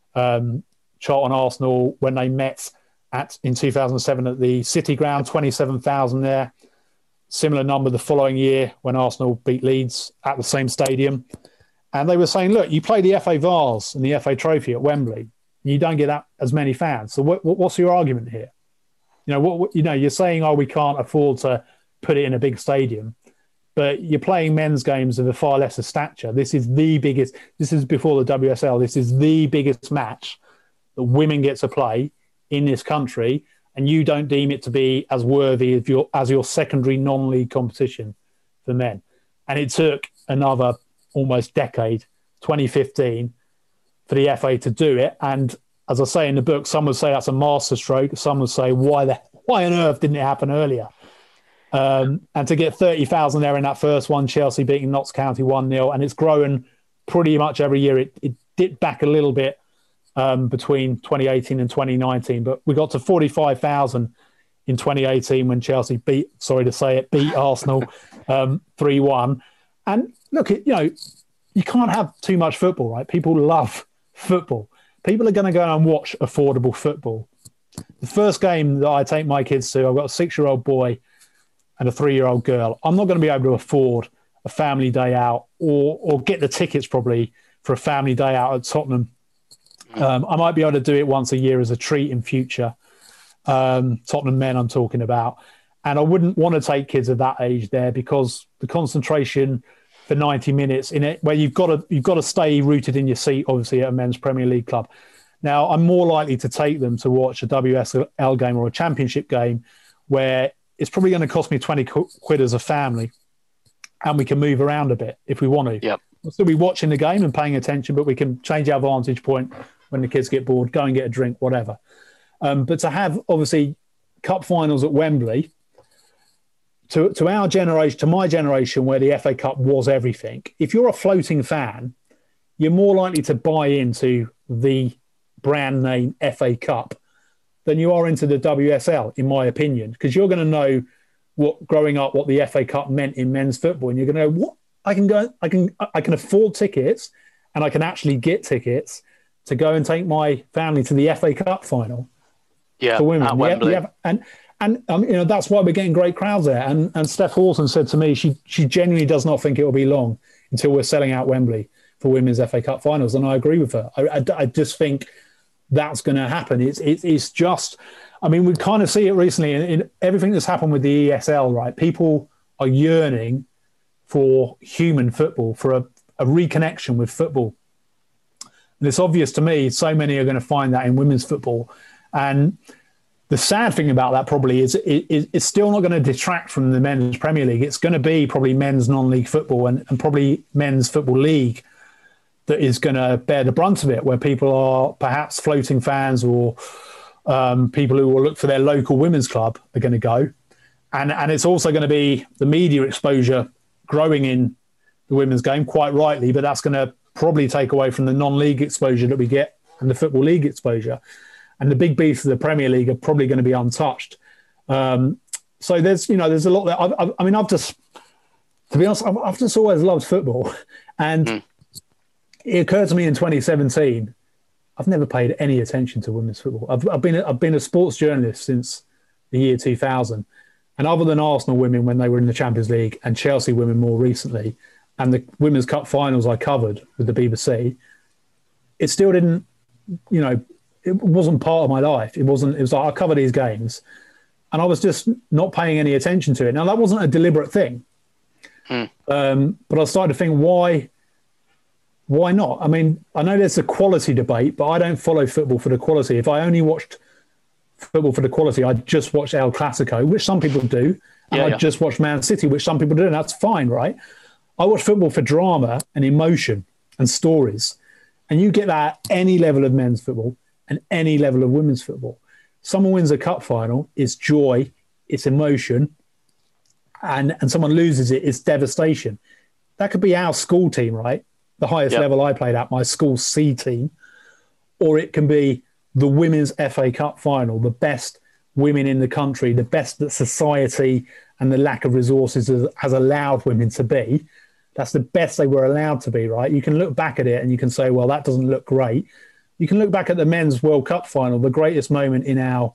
Um, Charlton Arsenal, when they met at in two thousand seven at the City Ground, twenty-seven thousand there. Similar number the following year when Arsenal beat Leeds at the same stadium. And they were saying, look, you play the F A Vase and the F A Trophy at Wembley, you don't get that as many fans. So what, what, what's your argument here? You know, what, what you know, you're saying, oh, we can't afford to put it in a big stadium, but you're playing men's games of a far lesser stature. This is the biggest, this is before the W S L, this is the biggest match that women get to play in this country, and you don't deem it to be as worthy as your, as your secondary non-league competition for men. And it took another almost decade, twenty fifteen, for the F A to do it. And as I say in the book, some would say that's a masterstroke. Some would say, why the why on earth didn't it happen earlier? Um, and to get thirty thousand there in that first one, Chelsea beating Notts County one nil, and it's grown pretty much every year. It, it dipped back a little bit um, between twenty eighteen and twenty nineteen, but we got to forty-five thousand in twenty eighteen when Chelsea beat, sorry to say it, beat Arsenal um, three one. And look, you know, you can't have too much football, right? People love football. People are going to go and watch affordable football. The first game that I take my kids to, I've got a six-year-old boy and a three-year-old girl. I'm not going to be able to afford a family day out or or get the tickets probably for a family day out at Tottenham. Um, I might be able to do it once a year as a treat in future. Um, Tottenham men I'm talking about. And I wouldn't want to take kids of that age there because the concentration for ninety minutes in it, where you've got to you've got to stay rooted in your seat, obviously, at a men's Premier League club. Now, I'm more likely to take them to watch a W S L game or a Championship game where it's probably going to cost me twenty quid as a family, and we can move around a bit if we want to. Yep. We'll still be watching the game and paying attention, but we can change our vantage point when the kids get bored, go and get a drink, whatever. Um, but to have, obviously, cup finals at Wembley, to, to our generation, to my generation, where the F A Cup was everything, if you're a floating fan, you're more likely to buy into the brand name F A Cup than you are into the W S L, in my opinion, because you're going to know what growing up what the F A Cup meant in men's football, and you're going to know what I can go, I can, I can afford tickets, and I can actually get tickets to go and take my family to the F A Cup final. Yeah, for women, at Wembley. have, and and um, you know that's why we're getting great crowds there. And and Steph Houghton said to me, she she genuinely does not think it will be long until we're selling out Wembley for women's F A Cup finals, and I agree with her. I, I, I just think that's going to happen. It's it, it's just, I mean, we kind of see it recently in, in everything that's happened with the E S L, right? People are yearning for human football, for a, a reconnection with football. And it's obvious to me, so many are going to find that in women's football. And the sad thing about that probably is it, it, it's still not going to detract from the men's Premier League. It's going to be probably men's non-league football and, and probably men's football league that is going to bear the brunt of it, where people are perhaps floating fans or um, people who will look for their local women's club are going to go. And, and it's also going to be the media exposure growing in the women's game, quite rightly, but that's going to probably take away from the non-league exposure that we get and the Football League exposure. And the big beasts of the Premier League are probably going to be untouched. Um, so there's, you know, there's a lot there. I, I, I mean, I've just, to be honest, I've, I've just always loved football. And mm. it occurred to me in twenty seventeen, I've never paid any attention to women's football. I've, I've been I've been a sports journalist since the year two thousand. And other than Arsenal women when they were in the Champions League and Chelsea women more recently, and the Women's Cup finals I covered with the B B C, it still didn't, you know, it wasn't part of my life. It wasn't, it was like, I cover these games and I was just not paying any attention to it. Now, that wasn't a deliberate thing. Hmm. Um, but I started to think, why, why not? I mean, I know there's a quality debate, but I don't follow football for the quality. If I only watched football for the quality, I'd just watch El Clasico, which some people do. And yeah, I'd yeah. just watch Man City, which some people do. And that's fine, right? I watch football for drama and emotion and stories. And you get that at any level of men's football and any level of women's football. Someone wins a cup final, it's joy, it's emotion, and, and someone loses it, it's devastation. That could be our school team, right? The highest yep. level I played at, my school C team. Or it can be the women's F A Cup final, the best women in the country, the best that society and the lack of resources has, has allowed women to be. That's the best they were allowed to be, right? You can look back at it and you can say, well, that doesn't look great. You can look back at the men's World Cup final, the greatest moment in our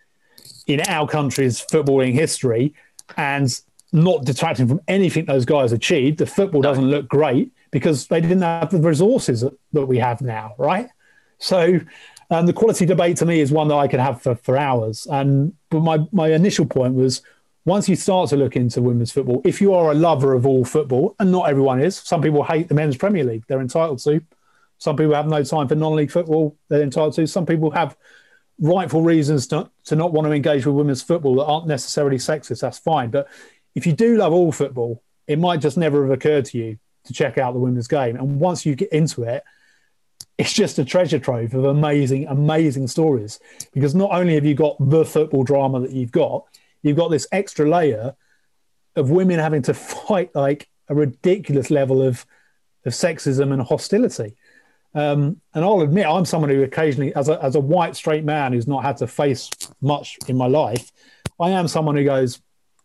in our country's footballing history, and not detracting from anything those guys achieved. The football no. doesn't look great because they didn't have the resources that, that we have now, right? So um, the quality debate to me is one that I could have for, for hours. And but my, my initial point was, once you start to look into women's football, if you are a lover of all football, and not everyone is, some people hate the men's Premier League, they're entitled to. Some people have no time for non-league football, they're entitled to. Some people have rightful reasons to, to not want to engage with women's football that aren't necessarily sexist, that's fine. But if you do love all football, it might just never have occurred to you to check out the women's game. And once you get into it, it's just a treasure trove of amazing, amazing stories. Because not only have you got the football drama that you've got, you've got this extra layer of women having to fight like a ridiculous level of, of sexism and hostility. Um, and I'll admit, I'm someone who occasionally, as a, as a white straight man who's not had to face much in my life, I am someone who goes,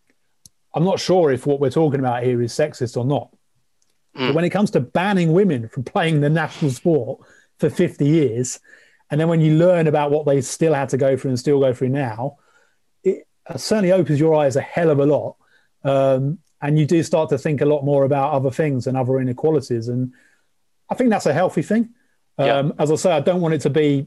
I'm not sure if what we're talking about here is sexist or not. Mm. But when it comes to banning women from playing the national sport for fifty years, and then when you learn about what they still had to go through and still go through now, it certainly opens your eyes a hell of a lot. Um, and you do start to think a lot more about other things and other inequalities. And I think that's a healthy thing. Um, yeah. As I say, I don't want it to be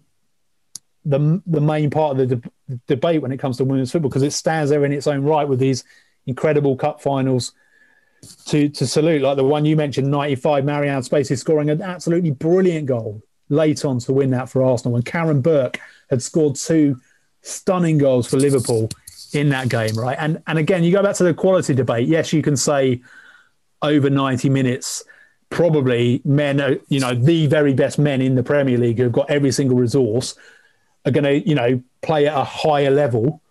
the the main part of the de- debate when it comes to women's football, because it stands there in its own right with these incredible cup finals, to to salute, like the one you mentioned, ninety-five, Marianne Spacey scoring an absolutely brilliant goal late on to win that for Arsenal. And Karen Burke had scored two stunning goals for Liverpool in that game, right? And and again, you go back to the quality debate. Yes, you can say over ninety minutes, probably men, are, you know, the very best men in the Premier League who've got every single resource are going to, you know, play at a higher level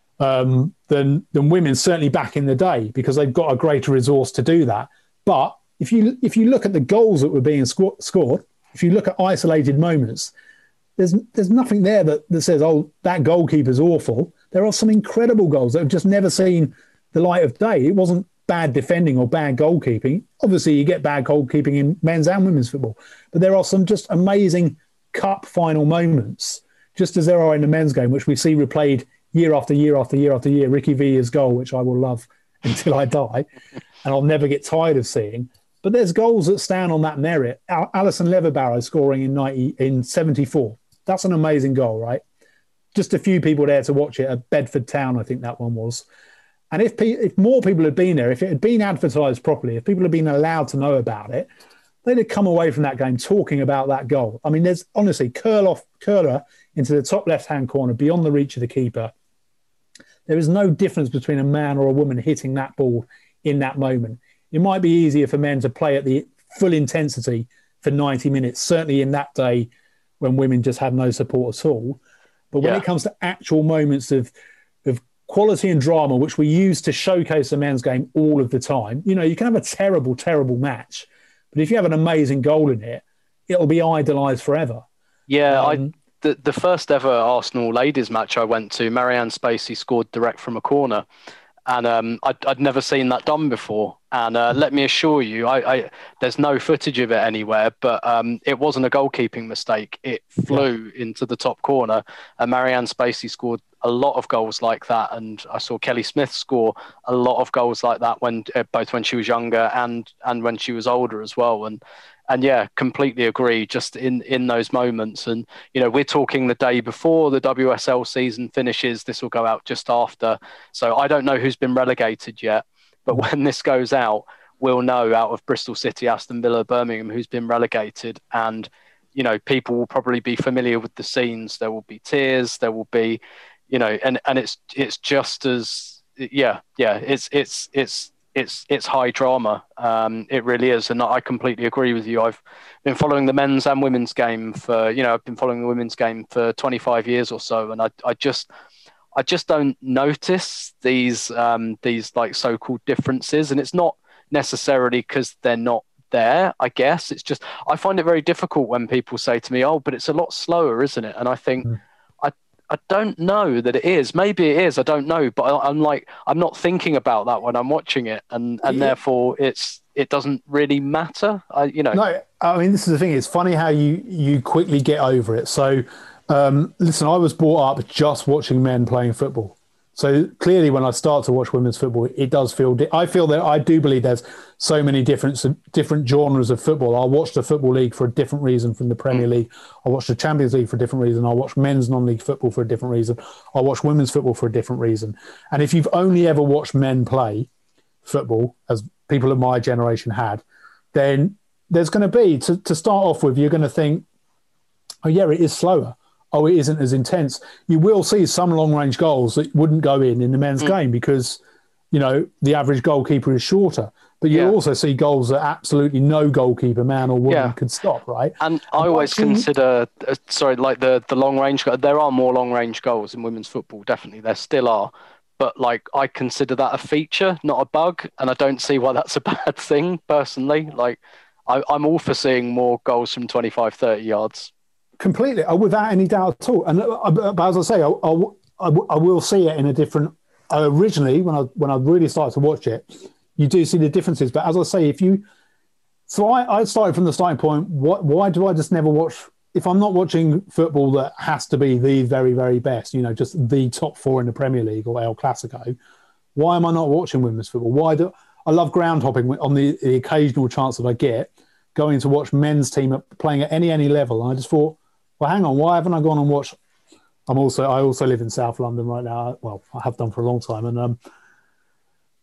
um, than than women, certainly back in the day, because they've got a greater resource to do that. But if you if you look at the goals that were being sc- scored, if you look at isolated moments, there's there's nothing there that, that says, oh, that goalkeeper's awful. There are some incredible goals that have just never seen the light of day. It wasn't bad defending or bad goalkeeping. Obviously, you get bad goalkeeping in men's and women's football, but there are some just amazing cup final moments, just as there are in the men's game, which we see replayed year after year after year after year. Ricky Villa's goal, which I will love until I die, and I'll never get tired of seeing. But there's goals that stand on that merit. Al- Alison Leverbarrow scoring in ninety in seventy-four. That's an amazing goal, right? Just a few people there to watch it at Bedford Town, I think that one was. And if pe- if more people had been there, if it had been advertised properly, if people had been allowed to know about it, they'd have come away from that game talking about that goal. I mean, there's honestly curl off, curler into the top left-hand corner beyond the reach of the keeper. There is no difference between a man or a woman hitting that ball in that moment. It might be easier for men to play at the full intensity for ninety minutes, certainly in that day when women just had no support at all. But when yeah. it comes to actual moments of of quality and drama, which we use to showcase the men's game all of the time, you know, you can have a terrible, terrible match, but if you have an amazing goal in it, it'll be idolised forever. Yeah, um, I the, the first ever Arsenal ladies match I went to, Marianne Spacey scored direct from a corner. And um, I'd, I'd never seen that done before. And uh, let me assure you, I, I, there's no footage of it anywhere, but um, it wasn't a goalkeeping mistake. It flew yeah. into the top corner. And Marianne Spacey scored a lot of goals like that. And I saw Kelly Smith score a lot of goals like that, when uh, both when she was younger and and when she was older as well. And And yeah, completely agree. Just in, in those moments, and you know, we're talking the day before the W S L season finishes. This will go out just after, so I don't know who's been relegated yet. But when this goes out, we'll know out of Bristol City, Aston Villa, Birmingham, who's been relegated. And you know, people will probably be familiar with the scenes. There will be tears. There will be, you know, and and it's it's just as yeah yeah it's it's it's. It's it's high drama. Um, it really is, and I completely agree with you. I've been following the men's and women's game for you know I've been following the women's game for twenty-five years or so, and I I just I just don't notice these um, these like so-called differences, and it's not necessarily because they're not there. I guess it's just I find it very difficult when people say to me, "Oh, but it's a lot slower, isn't it?" And I think. Mm. I don't know that it is. Maybe it is. I don't know. But I, I'm like, I'm not thinking about that when I'm watching it, and, and yeah. therefore it's it doesn't really matter. I, you know. No, I mean, this is the thing. It's funny how you you quickly get over it. So, um, listen, I was brought up just watching men playing football. So clearly, when I start to watch women's football, it does feel. Di- I feel that I do believe there's so many different different genres of football. I'll watch the Football League for a different reason from the Premier mm. League. I'll watch the Champions League for a different reason. I'll watch men's non-league football for a different reason. I'll watch women's football for a different reason. And if you've only ever watched men play football, as people of my generation had, then there's going to be to to start off with, you're going to think, oh yeah, it is slower. Oh, it isn't as intense. You will see some long-range goals that wouldn't go in in the men's mm. game because, you know, the average goalkeeper is shorter. But you'll yeah. also see goals that absolutely no goalkeeper, man or woman, yeah. could stop, right? And, and I always watching... consider, uh, sorry, like the, the long-range, there are more long-range goals in women's football, definitely. There still are. But, like, I consider that a feature, not a bug. And I don't see why that's a bad thing, personally. Like, I, I'm all for seeing more goals from twenty-five, thirty yards. Completely, without any doubt at all. And but as I say, I, I, I will see it in a different. Uh, originally, when I when I really started to watch it, you do see the differences. But as I say, if you, so I, I started from the starting point. What? Why do I just never watch? If I'm not watching football that has to be the very very best, you know, just the top four in the Premier League or El Clasico, why am I not watching women's football? Why do I love ground hopping on the, the occasional chance that I get, going to watch men's team playing at any any level? And I just thought, well, hang on, why haven't I gone and watched? I'm also I also live in South London right now. Well, I have done for a long time, and um,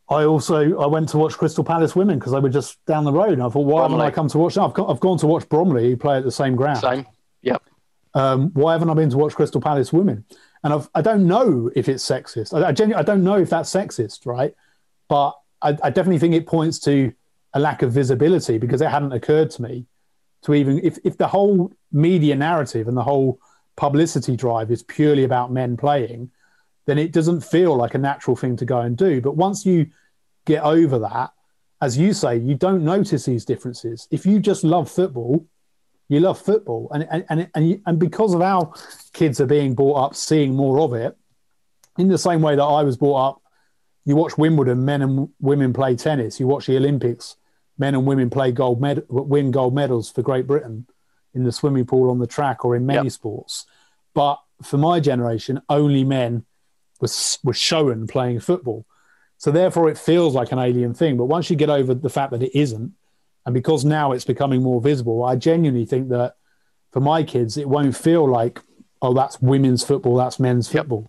I also I went to watch Crystal Palace women because they were just down the road. And I thought, why Bromley. haven't I come to watch them? I've, got, I've gone to watch Bromley, who play at the same ground. Same, yep. Um, why haven't I been to watch Crystal Palace women? And I've, I don't know if it's sexist. I, I, genu- I don't know if that's sexist, right? But I, I definitely think it points to a lack of visibility because it hadn't occurred to me to even if, if the whole media narrative and the whole publicity drive is purely about men playing, then it doesn't feel like a natural thing to go and do. But once you get over that, as you say, you don't notice these differences. If you just love football, you love football. And, and, and, and, you, and because of how kids are being brought up, seeing more of it, in the same way that I was brought up, you watch Wimbledon, men and women play tennis. You watch the Olympics, men and women play gold med- win gold medals for Great Britain in the swimming pool, on the track, or in many yep. sports. But for my generation, only men was was shown playing football. So therefore it feels like an alien thing. But once you get over the fact that it isn't, and because now it's becoming more visible, I genuinely think that for my kids, it won't feel like, oh, that's women's football, that's men's yep. football.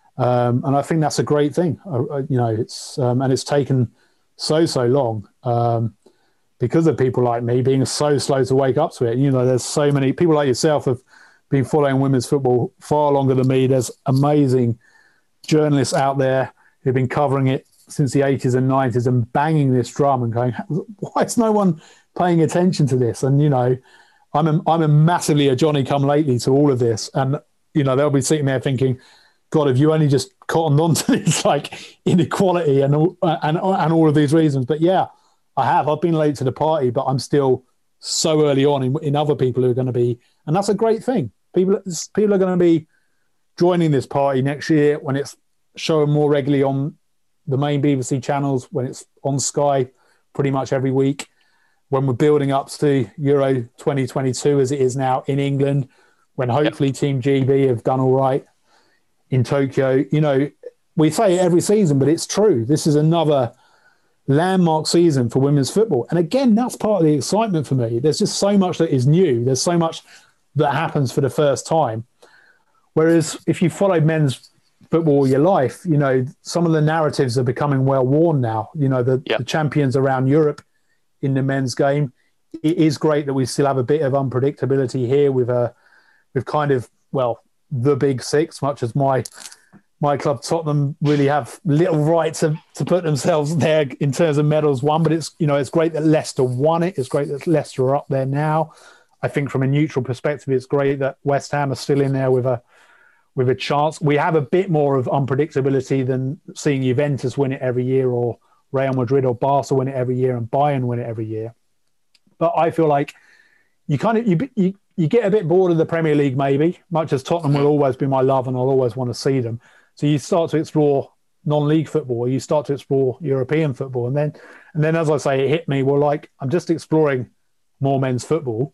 Um, and I think that's a great thing. Uh, you know, it's um, and it's taken so, so long um, because of people like me being so slow to wake up to it. You know, there's so many people like yourself have been following women's football far longer than me. There's amazing journalists out there who've been covering it since the eighties and nineties and banging this drum and going, why is no one paying attention to this? And, you know, I'm a, I'm a massively a Johnny-come-lately to all of this. And, you know, they'll be sitting there thinking, God, if you only just cottoned on to this, like, inequality and, and, and all of these reasons. But, yeah, I have. I've been late to the party, but I'm still so early on in, in other people who are going to be. And that's a great thing. People, people are going to be joining this party next year when it's shown more regularly on the main B B C channels, when it's on Sky pretty much every week, when we're building up to Euro twenty twenty-two as it is now in England, when hopefully yep. Team G B have done all right in Tokyo. You know, we say it every season, but it's true. This is another landmark season for women's football. And again, that's part of the excitement for me. There's just so much that is new. There's so much that happens for the first time. Whereas if you followed men's football all your life, you know, some of the narratives are becoming well worn now. You know, the, yep. the champions around Europe in the men's game. It is great that we still have a bit of unpredictability here with a, with kind of, well, the big six, much as my my club Tottenham really have little right to, to put themselves there in terms of medals won. But it's, you know, it's great that Leicester won it. It's great that Leicester are up there now. I think from a neutral perspective, it's great that West Ham are still in there with a with a chance. We have a bit more of unpredictability than seeing Juventus win it every year, or Real Madrid or Barca win it every year, and Bayern win it every year. But I feel like you kind of you you, you get a bit bored of the Premier League, maybe, much as Tottenham will always be my love and I'll always want to see them. So you start to explore non-league football, or you start to explore European football, and then and then as I say, it hit me. Well, like, I'm just exploring more men's football.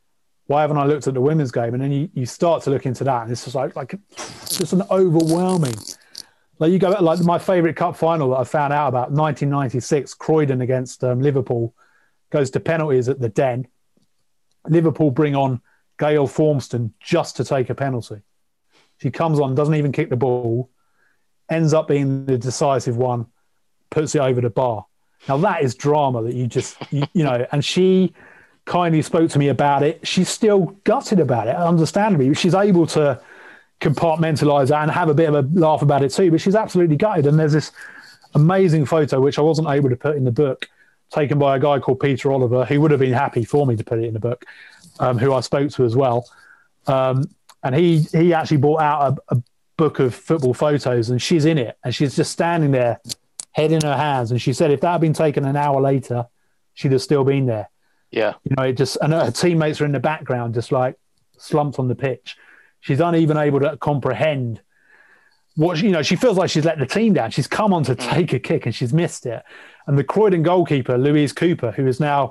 Why haven't I looked at the women's game? And then you, you start to look into that, and it's just like like it's just an overwhelming. Like you go like my favourite cup final that I found out about, nineteen ninety-six, Croydon against um, Liverpool, goes to penalties at the Den. Liverpool bring on Gail Formston just to take a penalty. She comes on, doesn't even kick the ball, ends up being the decisive one, puts it over the bar. Now that is drama that you just you, you know. And she kindly spoke to me about it. She's still gutted about it, understandably. She's able to compartmentalise that and have a bit of a laugh about it too, but she's absolutely gutted. And there's this amazing photo, which I wasn't able to put in the book, taken by a guy called Peter Oliver, who would have been happy for me to put it in the book, um, who I spoke to as well. Um, and he he actually brought out a, a book of football photos, and she's in it, and she's just standing there, head in her hands. And she said if that had been taken an hour later, she'd have still been there. Yeah. You know, it just, and her teammates are in the background, just like slumped on the pitch. She's uneven able to comprehend what, you know, she feels like she's let the team down. She's come on to take a kick and she's missed it. And the Croydon goalkeeper, Louise Cooper, who is now,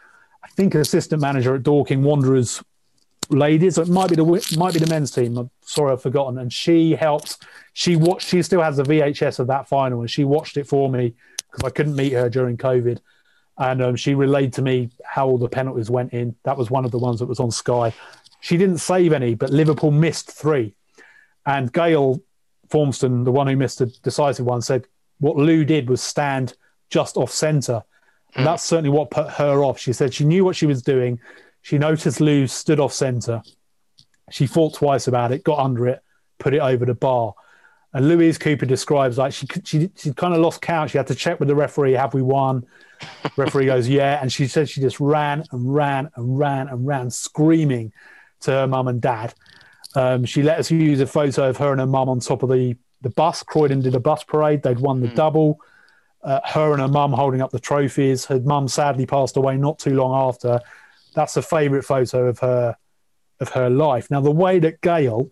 I think, assistant manager at Dorking Wanderers ladies, it might be the might be the men's team. I'm sorry, I've forgotten. And she helps. She watched. She still has the V H S of that final, and she watched it for me because I couldn't meet her during COVID. And um, she relayed to me how all the penalties went in. That was one of the ones that was on Sky. She didn't save any, but Liverpool missed three. And Gail Formston, the one who missed the decisive one, said, what Lou did was stand just off centre. And that's certainly what put her off. She said she knew what she was doing. She noticed Lou stood off centre. She thought twice about it, got under it, put it over the bar. And Louise Cooper describes like she she she kind of lost count. She had to check with the referee, have we won? Referee goes, yeah. And she said she just ran and ran and ran and ran, screaming to her mum and dad. Um, she let us use a photo of her and her mum on top of the, the bus. Croydon did a bus parade. They'd won the mm. double. Uh, her and her mum holding up the trophies. Her mum sadly passed away not too long after. That's a favourite photo of her of her life. Now, the way that Gail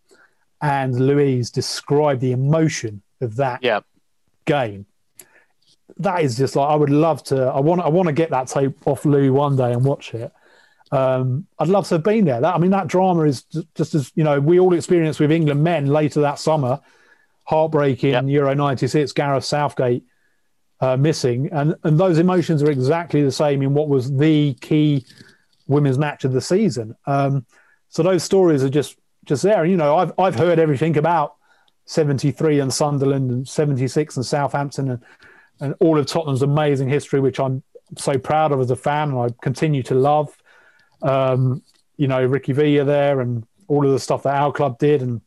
and Louise described the emotion of that yep. game, that is just like, I would love to. I want I want to get that tape off Lou one day and watch it. Um, I'd love to have been there. That I mean, that drama is just as, you know, we all experienced with England men later that summer. Heartbreaking yep. Euro ninety-six, Gareth Southgate uh, missing. And, and those emotions are exactly the same in what was the key women's match of the season. Um, so those stories are just, just there. You know, I've, I've heard everything about seventy-three and Sunderland and seventy-six and Southampton and, and all of Tottenham's amazing history, which I'm so proud of as a fan and I continue to love. Um, you know, Ricky Villa there and all of the stuff that our club did and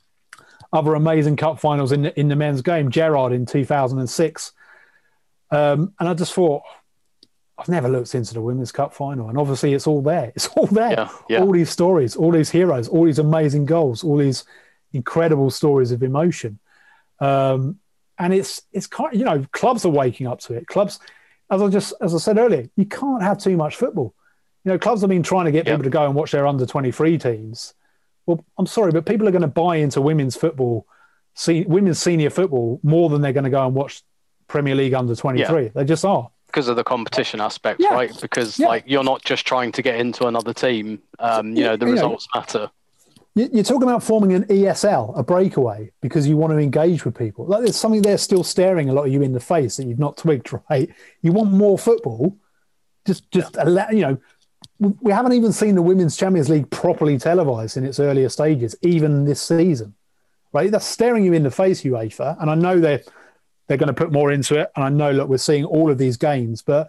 other amazing cup finals in the, in the men's game, Gerrard in two thousand six. Um, and I just thought, I've never looked into the Women's Cup final. And obviously it's all there. It's all there. Yeah, yeah. All these stories, all these heroes, all these amazing goals, all these incredible stories of emotion. Um, and it's, it's kind of, you know, clubs are waking up to it. Clubs, as I just, as I said earlier, you can't have too much football. You know, clubs have been trying to get yeah. people to go and watch their under twenty-three teams. Well, I'm sorry, but people are going to buy into women's football, see, women's senior football, more than they're going to go and watch Premier League under twenty-three. Yeah. They just are. Because of the competition aspect, yeah. right? Because yeah. like you're not just trying to get into another team. Um, you know, the you results know, matter. You're talking about forming an E S L, a breakaway, because you want to engage with people. Like there's something there still staring a lot of you in the face that you've not twigged, right? You want more football. Just, just yeah. you know, we haven't even seen the Women's Champions League properly televised in its earlier stages, even this season, right? That's staring you in the face, UEFA. And I know they're, they're going to put more into it. And I know, look, we're seeing all of these games, but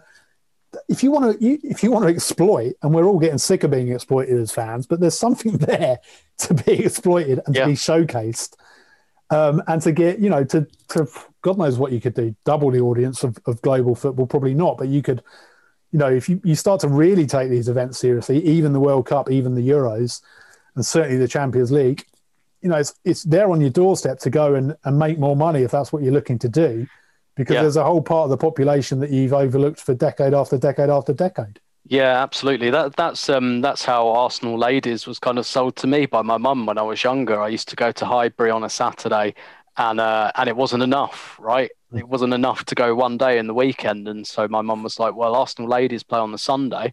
if you want to, you, if you want to exploit, and we're all getting sick of being exploited as fans, but there's something there to be exploited and yeah. to be showcased, um, and to get, you know, to, to God knows what you could do, double the audience of, of global football, probably not, but you could, you know, if you, you start to really take these events seriously, even the World Cup, even the Euros, and certainly the Champions League, you know, it's it's there on your doorstep to go and, and make more money if that's what you're looking to do, because yeah. there's a whole part of the population that you've overlooked for decade after decade after decade. Yeah, absolutely. That that's um that's how Arsenal Ladies was kind of sold to me by my mum when I was younger. I used to go to Highbury on a Saturday, and uh, and it wasn't enough, right? It wasn't enough to go one day in the weekend, and so my mum was like, "Well, Arsenal Ladies play on the Sunday,"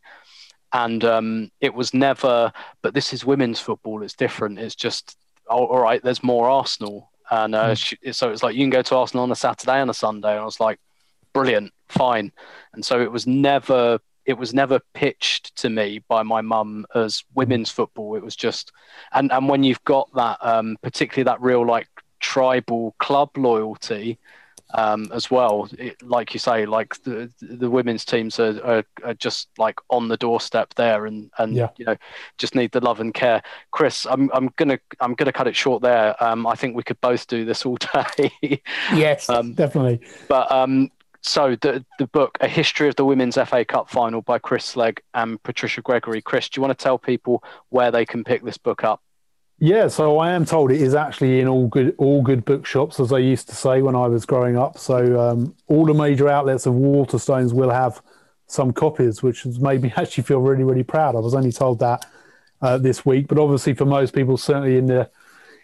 and um, it was never. But this is women's football; it's different. It's just, oh, all right. There's more Arsenal, and uh, mm. she, so it's like you can go to Arsenal on a Saturday and a Sunday, and I was like, "Brilliant, fine." And so it was never. It was never pitched to me by my mum as women's football. It was just, and and when you've got that, um, particularly that real like tribal club loyalty. Um, as well, it, like you say, like the the women's teams are, are, are just like on the doorstep there, and and yeah. you know, just need the love and care. Chris, I'm I'm gonna I'm gonna cut it short there. Um, I think we could both do this all day. Yes, um, definitely. But um, so the the book, A History of the Women's F A Cup Final by Chris Slegg and Patricia Gregory. Chris, do you want to tell people where they can pick this book up? Yeah, so I am told it is actually in all good all good bookshops, as I used to say when I was growing up. So um, all the major outlets of Waterstones will have some copies, which has made me actually feel really, really proud. I was only told that uh, this week, but obviously for most people, certainly in the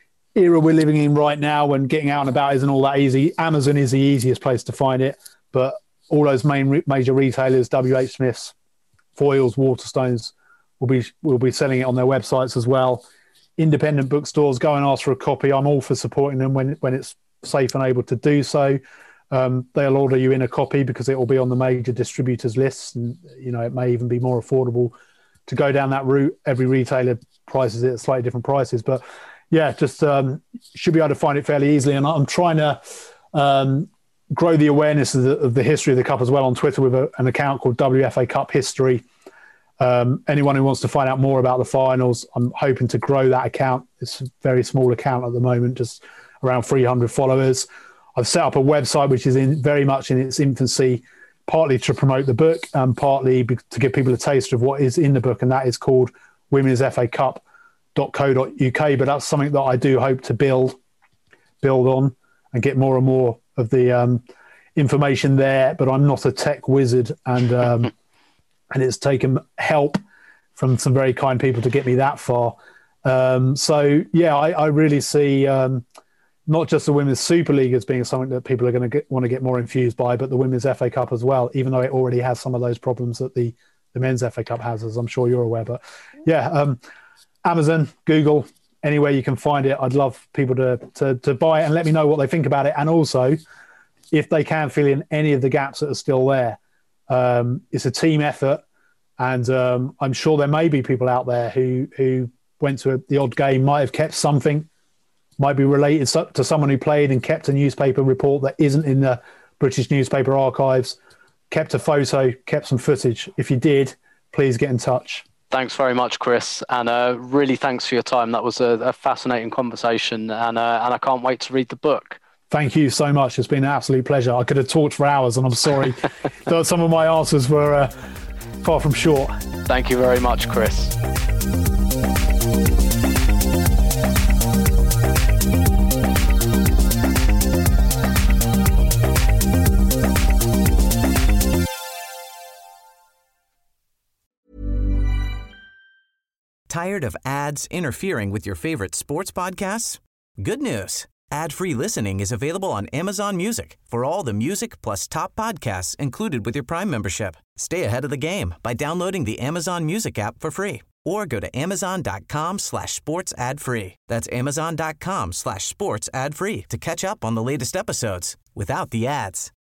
era we're living in right now, when getting out and about isn't all that easy, Amazon is the easiest place to find it. But all those main re- major retailers, W H Smith's, Foyles, Waterstones, will be will be selling it on their websites as well. Independent bookstores, go and ask for a copy. I'm all for supporting them when when it's safe and able to do so. Um, they'll order you in a copy because it will be on the major distributors lists, and you know it may even be more affordable to go down that route. Every retailer prices it at slightly different prices, but yeah, just um, should be able to find it fairly easily. And I'm trying to um, grow the awareness of the, of the history of the Cup as well on Twitter with a, an account called W F A Cup History. Um, anyone who wants to find out more about the finals, I'm hoping to grow that account. It's a very small account at the moment, just around three hundred followers. I've set up a website which is in very much in its infancy, partly to promote the book and partly to give people a taste of what is in the book, and that is called women's f a cup dot co dot u k. But that's something that I do hope to build build on and get more and more of the um, information there. But I'm not a tech wizard, and um, and it's taken help from some very kind people to get me that far. Um, so, yeah, I, I really see um, not just the Women's Super League as being something that people are going to want to get more infused by, but the Women's F A Cup as well, even though it already has some of those problems that the, the Men's F A Cup has, as I'm sure you're aware. But, yeah, um, Amazon, Google, anywhere you can find it. I'd love people to, to to buy it and let me know what they think about it. And also, if they can fill in any of the gaps that are still there. Um, it's a team effort, and um, I'm sure there may be people out there who who went to a, the odd game, might have kept something, might be related to someone who played and kept a newspaper report that isn't in the British newspaper archives, kept a photo, kept some footage. If you did, please get in touch. Thanks very much, Chris, and uh, really thanks for your time. That was a, a fascinating conversation, and uh, and I can't wait to read the book. Thank you so much. It's been an absolute pleasure. I could have talked for hours, and I'm sorry that some of my answers were uh, far from short. Thank you very much, Chris. Tired of ads interfering with your favorite sports podcasts? Good news. Ad-free listening is available on Amazon Music for all the music plus top podcasts included with your Prime membership. Stay ahead of the game by downloading the Amazon Music app for free or go to amazon.com slash sports ad free. That's amazon.com slash sports ad free to catch up on the latest episodes without the ads.